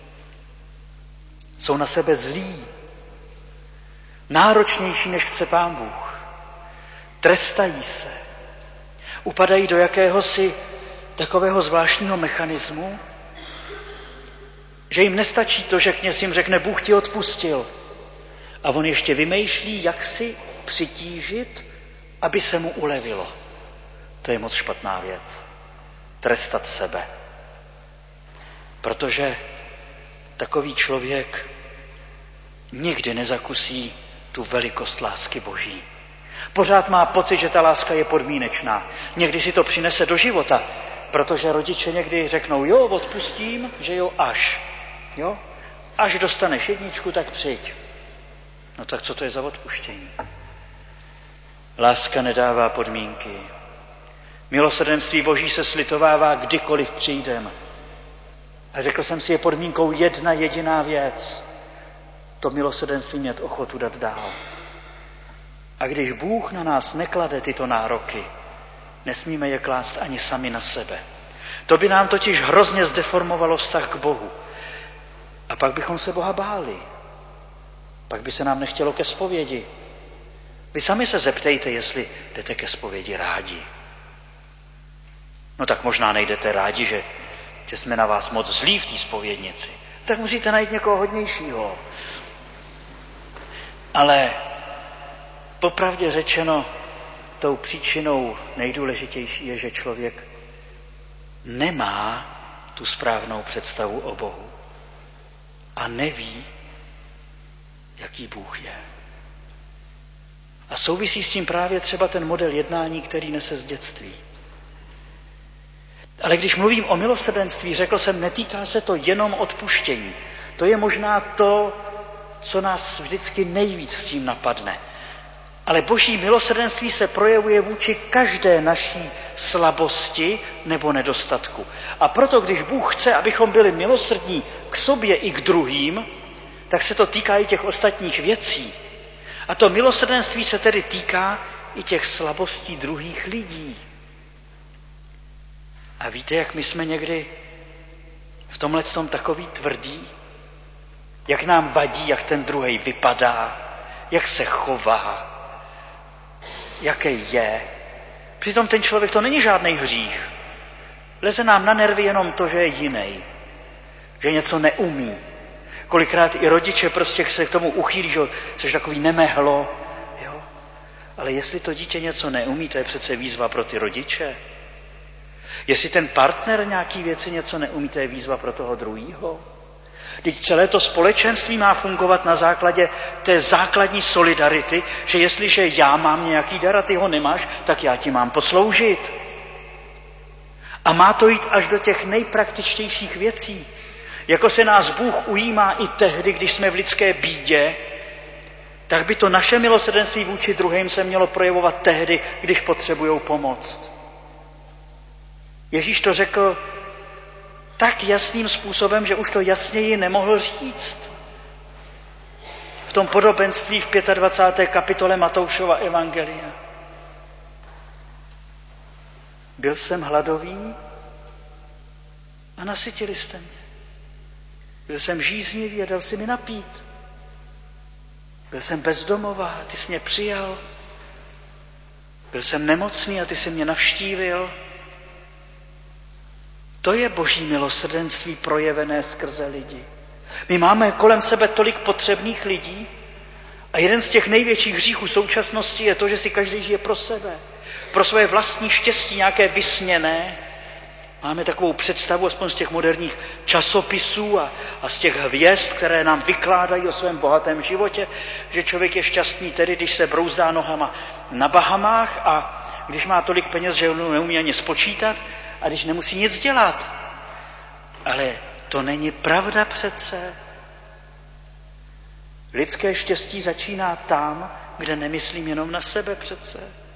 Jsou na sebe zlí. Náročnější, než chce Pán Bůh. Trestají se. Upadají do jakéhosi takového zvláštního mechanismu, že jim nestačí to, že kněz jim řekne, Bůh ti odpustil. A on ještě vymýšlí, jak si přitížit, aby se mu ulevilo. To je moc špatná věc. Trestat sebe. Protože takový člověk nikdy nezakusí tu velikost lásky Boží. Pořád má pocit, že ta láska je podmínečná. Někdy si to přinese do života, protože rodiče někdy řeknou, jo, odpustím, že jo, až. Jo? Až dostaneš 1, tak přijď. No tak co to je za odpuštění? Láska nedává podmínky. Milosrdenství Boží se slitovává, kdykoliv přijdem. A řekl jsem si, je podmínkou jedna jediná věc. To milosrdenství mět ochotu dát dál. A když Bůh na nás neklade tyto nároky, nesmíme je klást ani sami na sebe. To by nám totiž hrozně zdeformovalo vztah k Bohu. A pak bychom se Boha báli. Pak by se nám nechtělo ke zpovědi. Vy sami se zeptejte, jestli jdete ke zpovědi rádi. No tak možná nejdete rádi, že jsme na vás moc zlí v té zpovědnici. Tak musíte najít někoho hodnějšího. Ale popravdě řečeno, tou příčinou nejdůležitější je, že člověk nemá tu správnou představu o Bohu a neví, jaký Bůh je. A souvisí s tím právě třeba ten model jednání, který nese z dětství. Ale když mluvím o milosrdenství, řekl jsem, netýká se to jenom odpuštění. To je možná to, co nás vždycky nejvíc s tím napadne. Ale Boží milosrdenství se projevuje vůči každé naší slabosti nebo nedostatku. A proto, když Bůh chce, abychom byli milosrdní k sobě i k druhým, tak se to týká i těch ostatních věcí. A to milosrdenství se tedy týká i těch slabostí druhých lidí. A víte, jak my jsme někdy v tomhletom takový tvrdí? Jak nám vadí, jak ten druhej vypadá, jak se chová, jaký je. Přitom ten člověk to není žádný hřích. Leze nám na nervy jenom to, že je jiný, že něco neumí. Kolikrát i rodiče prostě se k tomu uchýlí, že jsi takový nemehlo. Jo? Ale jestli to dítě něco neumí, to je přece výzva pro ty rodiče. Jestli ten partner nějaký věci něco neumí, to je výzva pro toho druhýho. Vždyť celé to společenství má fungovat na základě té základní solidarity, že jestliže já mám nějaký dar a ty ho nemáš, tak já ti mám posloužit. A má to jít až do těch nejpraktičtějších věcí. Jako se nás Bůh ujímá i tehdy, když jsme v lidské bídě, tak by to naše milosrdenství vůči druhým se mělo projevovat tehdy, když potřebují pomoc. Ježíš to řekl tak jasným způsobem, že už to jasněji nemohl říct. V tom podobenství v 25. kapitole Matoušova evangelia. Byl jsem hladový a nasytili jste mě. Byl jsem žíznivý a dal si mi napít. Byl jsem bezdomová a ty jsi mě přijal. Byl jsem nemocný a ty jsi mě navštívil. To je Boží milosrdenství projevené skrze lidi. My máme kolem sebe tolik potřebných lidí a jeden z těch největších hříchů současnosti je to, že si každý žije pro sebe. Pro své vlastní štěstí, nějaké vysněné. Máme takovou představu, aspoň z těch moderních časopisů a z těch hvězd, které nám vykládají o svém bohatém životě, že člověk je šťastný tedy, když se brouzdá nohama na Bahamách a když má tolik peněz, že neumí ani spočítat a když nemusí nic dělat. Ale to není pravda přece. Lidské štěstí začíná tam, kde nemyslím jenom na sebe přece.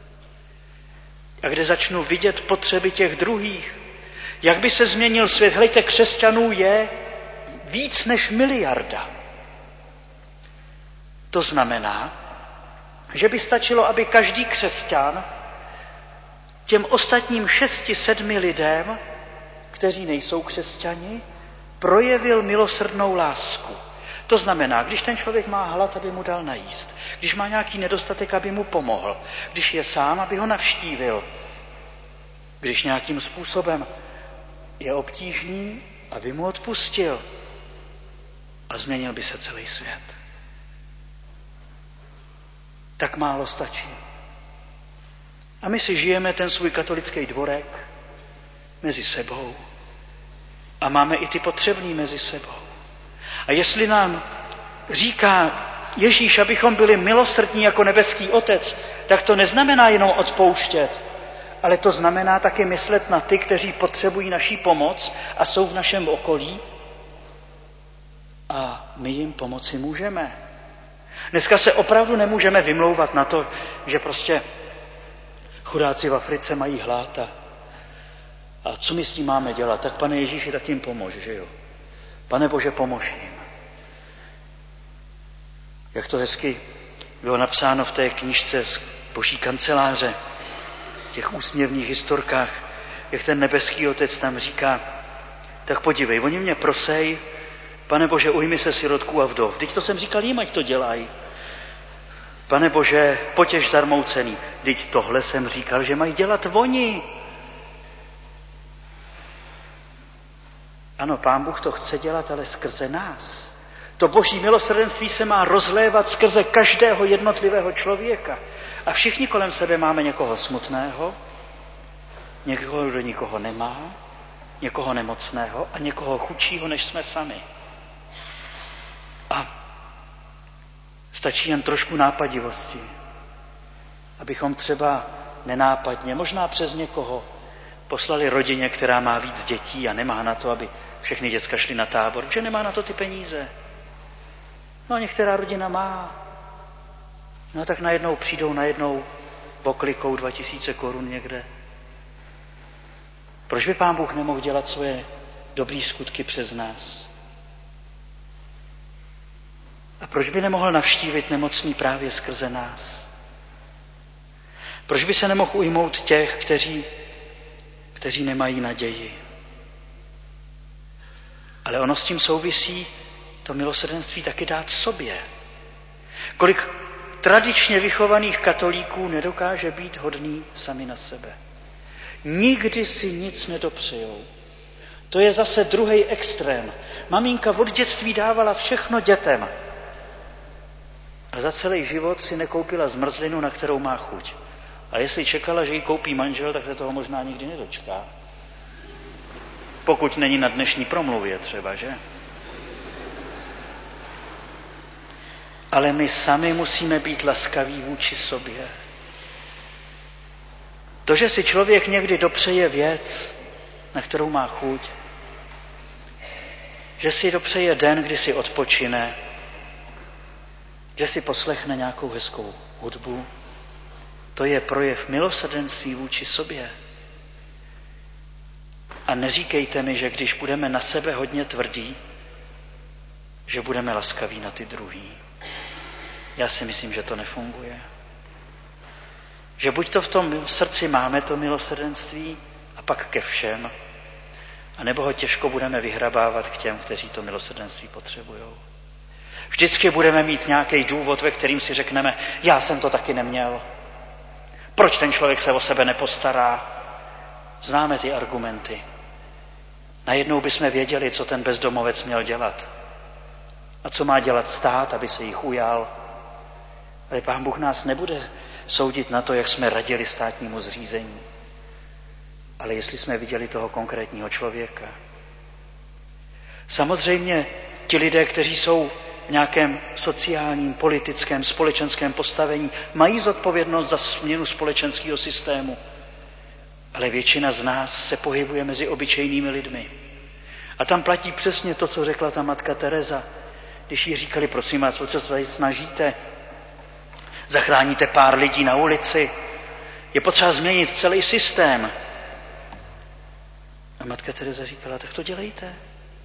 A kde začnu vidět potřeby těch druhých. Jak by se změnil svět? Hejte, křesťanů je víc než 1 miliarda. To znamená, že by stačilo, aby každý křesťan těm ostatním 6-7 lidem, kteří nejsou křesťani, projevil milosrdnou lásku. To znamená, když ten člověk má hlad, aby mu dal najíst. Když má nějaký nedostatek, aby mu pomohl. Když je sám, aby ho navštívil. Když nějakým způsobem je obtížný, aby mu odpustil. A změnil by se celý svět. Tak málo stačí. A my si žijeme ten svůj katolický dvorek mezi sebou. A máme i ty potřební mezi sebou. A jestli nám říká Ježíš, abychom byli milosrdní jako nebeský Otec, tak to neznamená jenom odpouštět, ale to znamená také myslet na ty, kteří potřebují naší pomoc a jsou v našem okolí a my jim pomoci můžeme. Dneska se opravdu nemůžeme vymlouvat na to, že prostě chudáci v Africe mají hlad a co my s tím máme dělat? Tak Pane Ježíši, tak jim pomož, že jo? Pane Bože, pomož jim. Jak to hezky bylo napsáno v té knížce z Boží kanceláře, v těch úsměvných historkách, jak ten nebeský Otec tam říká, tak podívej, oni mě prosej, Pane Bože, ujmi se sirotků a vdov. Vždyť to jsem říkal jim, ať to dělají. Pane Bože, potěš zarmoucený. Vždyť tohle jsem říkal, že mají dělat oni. Ano, Pán Bůh to chce dělat, ale skrze nás. To Boží milosrdenství se má rozlévat skrze každého jednotlivého člověka. A všichni kolem sebe máme někoho smutného, někoho, kdo nikoho nemá, někoho nemocného a někoho chudšího, než jsme sami. A stačí jen trošku nápadivosti, abychom třeba nenápadně, možná přes někoho, poslali rodině, která má víc dětí a nemá na to, aby všechny děcka šly na tábor, protože nemá na to ty peníze. No a některá rodina má. No tak najednou přijdou poklikou 2000 korun někde. Proč by Pán Bůh nemohl dělat svoje dobré skutky přes nás? A proč by nemohl navštívit nemocný právě skrze nás? Proč by se nemohl ujmout těch, kteří nemají naději? Ale ono s tím souvisí to milosrdenství taky dát sobě. Kolik tradičně vychovaných katolíků nedokáže být hodný sami na sebe. Nikdy si nic nedopřejou. To je zase druhý extrém. Maminka od dětství dávala všechno dětem. A za celý život si nekoupila zmrzlinu, na kterou má chuť. A jestli čekala, že jí koupí manžel, tak se toho možná nikdy nedočká. Pokud není na dnešní promluvě třeba, že? Ale my sami musíme být laskaví vůči sobě. To, že si člověk někdy dopřeje věc, na kterou má chuť, že si dopřeje den, kdy si odpočine, že si poslechne nějakou hezkou hudbu, to je projev milosrdenství vůči sobě. A neříkejte mi, že když budeme na sebe hodně tvrdí, že budeme laskaví na ty druhý. Já si myslím, že to nefunguje. Že buď to v tom srdci máme, to milosrdenství, a pak ke všem, anebo ho těžko budeme vyhrabávat k těm, kteří to milosrdenství potřebují. Vždycky budeme mít nějaký důvod, ve kterým si řekneme, já jsem to taky neměl. Proč ten člověk se o sebe nepostará? Známe ty argumenty. Najednou bychom věděli, co ten bezdomovec měl dělat. A co má dělat stát, aby se jich ujal. Ale Pán Bůh nás nebude soudit na to, jak jsme radili státnímu zřízení. Ale jestli jsme viděli toho konkrétního člověka. Samozřejmě ti lidé, kteří jsou v nějakém sociálním, politickém, společenském postavení, mají zodpovědnost za změnu společenského systému. Ale většina z nás se pohybuje mezi obyčejnými lidmi. A tam platí přesně to, co řekla ta matka Teresa. Když jí říkali, prosím vás, o co se tady snažíte? Zachráníte pár lidí na ulici. Je potřeba změnit celý systém. A matka Teresa říkala, tak to dělejte.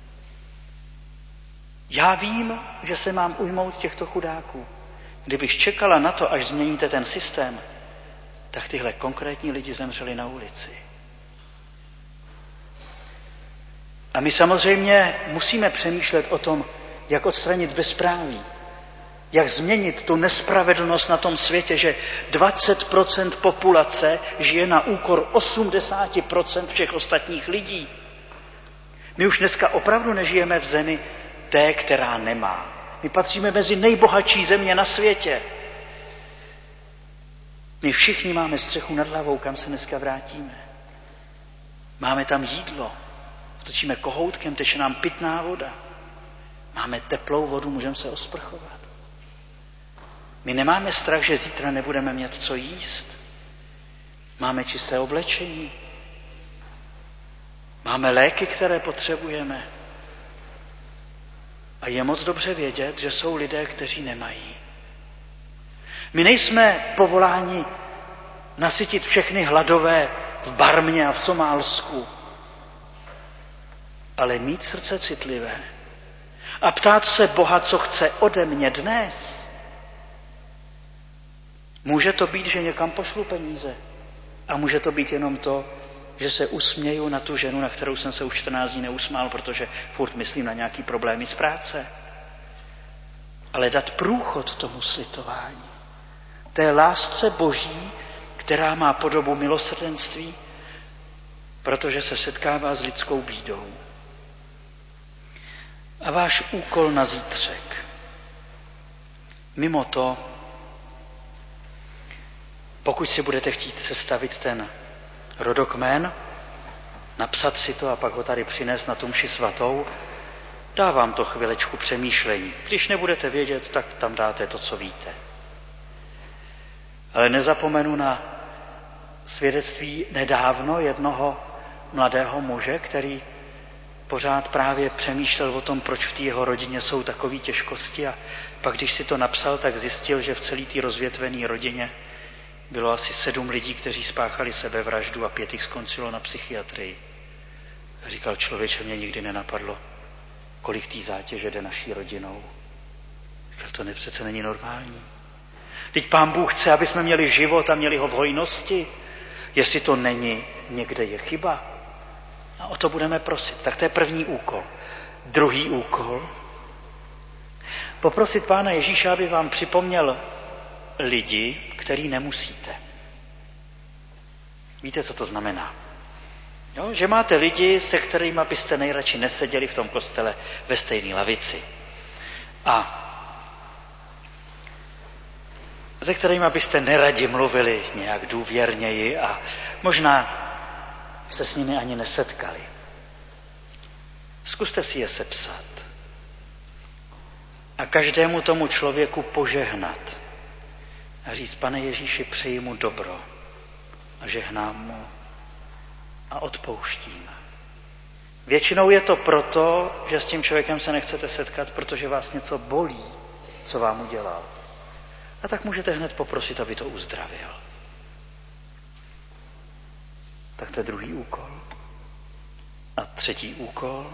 Já vím, že se mám ujmout těchto chudáků. Kdybych čekala na to, až změníte ten systém, tak tyhle konkrétní lidi zemřeli na ulici. A my samozřejmě musíme přemýšlet o tom, jak odstranit bezpráví, jak změnit tu nespravedlnost na tom světě, že 20% populace žije na úkor 80% všech ostatních lidí. My už dneska opravdu nežijeme v zemi té, která nemá. My patříme mezi nejbohatší země na světě. My všichni máme střechu nad hlavou, kam se dneska vrátíme. Máme tam jídlo, točíme kohoutkem, teče nám pitná voda. Máme teplou vodu, můžeme se osprchovat. My nemáme strach, že zítra nebudeme mít co jíst. Máme čisté oblečení. Máme léky, které potřebujeme. A je moc dobře vědět, že jsou lidé, kteří nemají. My nejsme povoláni nasytit všechny hladové v Barmě a v Somálsku, ale mít srdce citlivé a ptát se Boha, co chce ode mě dnes. Může to být, že někam pošlu peníze a může to být jenom to, že se usměju na tu ženu, na kterou jsem se už 14 dní neusmál, protože furt myslím na nějaký problémy z práce. Ale dát průchod tomu slitování, té lásce Boží, která má podobu milosrdenství, protože se setkává s lidskou bídou. A váš úkol na zítřek. Mimo to, pokud si budete chtít sestavit ten rodokmen, napsat si to a pak ho tady přinést na tu mši svatou, dávám to chvilečku přemýšlení. Když nebudete vědět, tak tam dáte to, co víte. Ale nezapomenu na svědectví nedávno jednoho mladého muže, který pořád právě přemýšlel o tom, proč v té jeho rodině jsou takové těžkosti, a pak, když si to napsal, tak zjistil, že v celé té rozvětvené rodině bylo asi 7 lidí, kteří spáchali sebevraždu a 5 jich skončilo na psychiatrii. A říkal, člověče, mě nikdy nenapadlo, kolik té zátěže jde naší rodinou. Říkal, to přece není normální. Vždyť Pán Bůh chce, aby jsme měli život a měli ho v hojnosti. Jestli to není, někde je chyba. A o to budeme prosit. Tak to je první úkol. Druhý úkol. Poprosit Pána Ježíše, aby vám připomněl lidi, který nemusíte. Víte, co to znamená? Jo? Že máte lidi, se kterými byste nejradši neseděli v tom kostele ve stejné lavici. A se kterými byste neradi mluvili nějak důvěrněji a možná se s nimi ani nesetkali. Zkuste si je sepsat. A každému tomu člověku požehnat. A říct, Pane Ježíši, přeji mu dobro. A žehnám mu. A odpouštím. Většinou je to proto, že s tím člověkem se nechcete setkat, protože vás něco bolí, co vám udělal. A tak můžete hned poprosit, aby to uzdravil. Tak to je druhý úkol. A třetí úkol.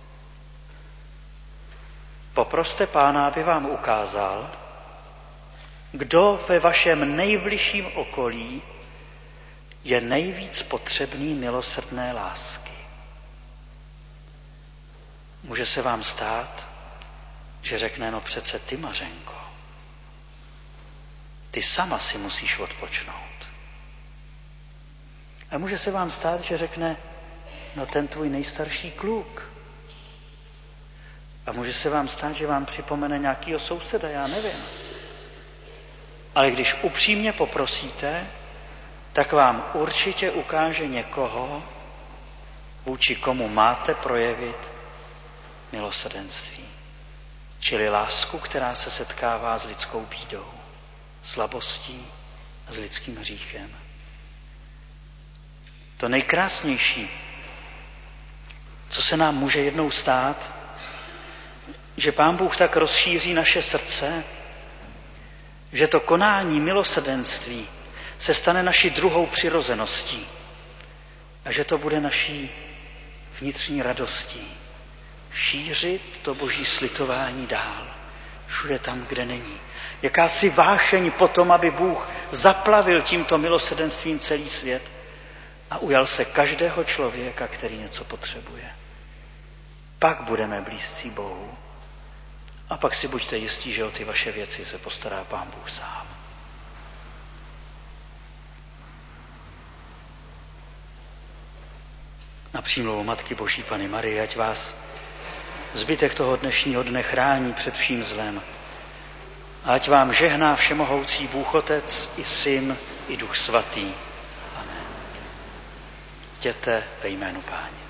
Poproste Pána, aby vám ukázal, kdo ve vašem nejbližším okolí je nejvíc potřebný milosrdné lásky. Může se vám stát, že řekne, no přece ty, Mařenko, ty sama si musíš odpočnout. A může se vám stát, že řekne, no ten tvůj nejstarší kluk. A může se vám stát, že vám připomene nějakýho souseda, já nevím. Ale když upřímně poprosíte, tak vám určitě ukáže někoho, vůči komu máte projevit milosrdenství. Čili lásku, která se setkává s lidskou bídou, slabostí a s lidským hříchem. To nejkrásnější, co se nám může jednou stát, že Pán Bůh tak rozšíří naše srdce, že to konání milosrdenství se stane naší druhou přirozeností a že to bude naší vnitřní radostí. Šířit to Boží slitování dál, všude tam, kde není. Jakási vášeň potom, aby Bůh zaplavil tímto milosrdenstvím celý svět a ujal se každého člověka, který něco potřebuje. Pak budeme blízcí Bohu. A pak si buďte jistí, že o ty vaše věci se postará Pán Bůh sám. Na přímluvu Matky Boží Panny Marie, ať vás zbytek toho dnešního dne chrání před vším zlem. A ať vám žehná všemohoucí Bůh Otec i Syn i Duch Svatý. Amen. Jděte ve jménu Páně.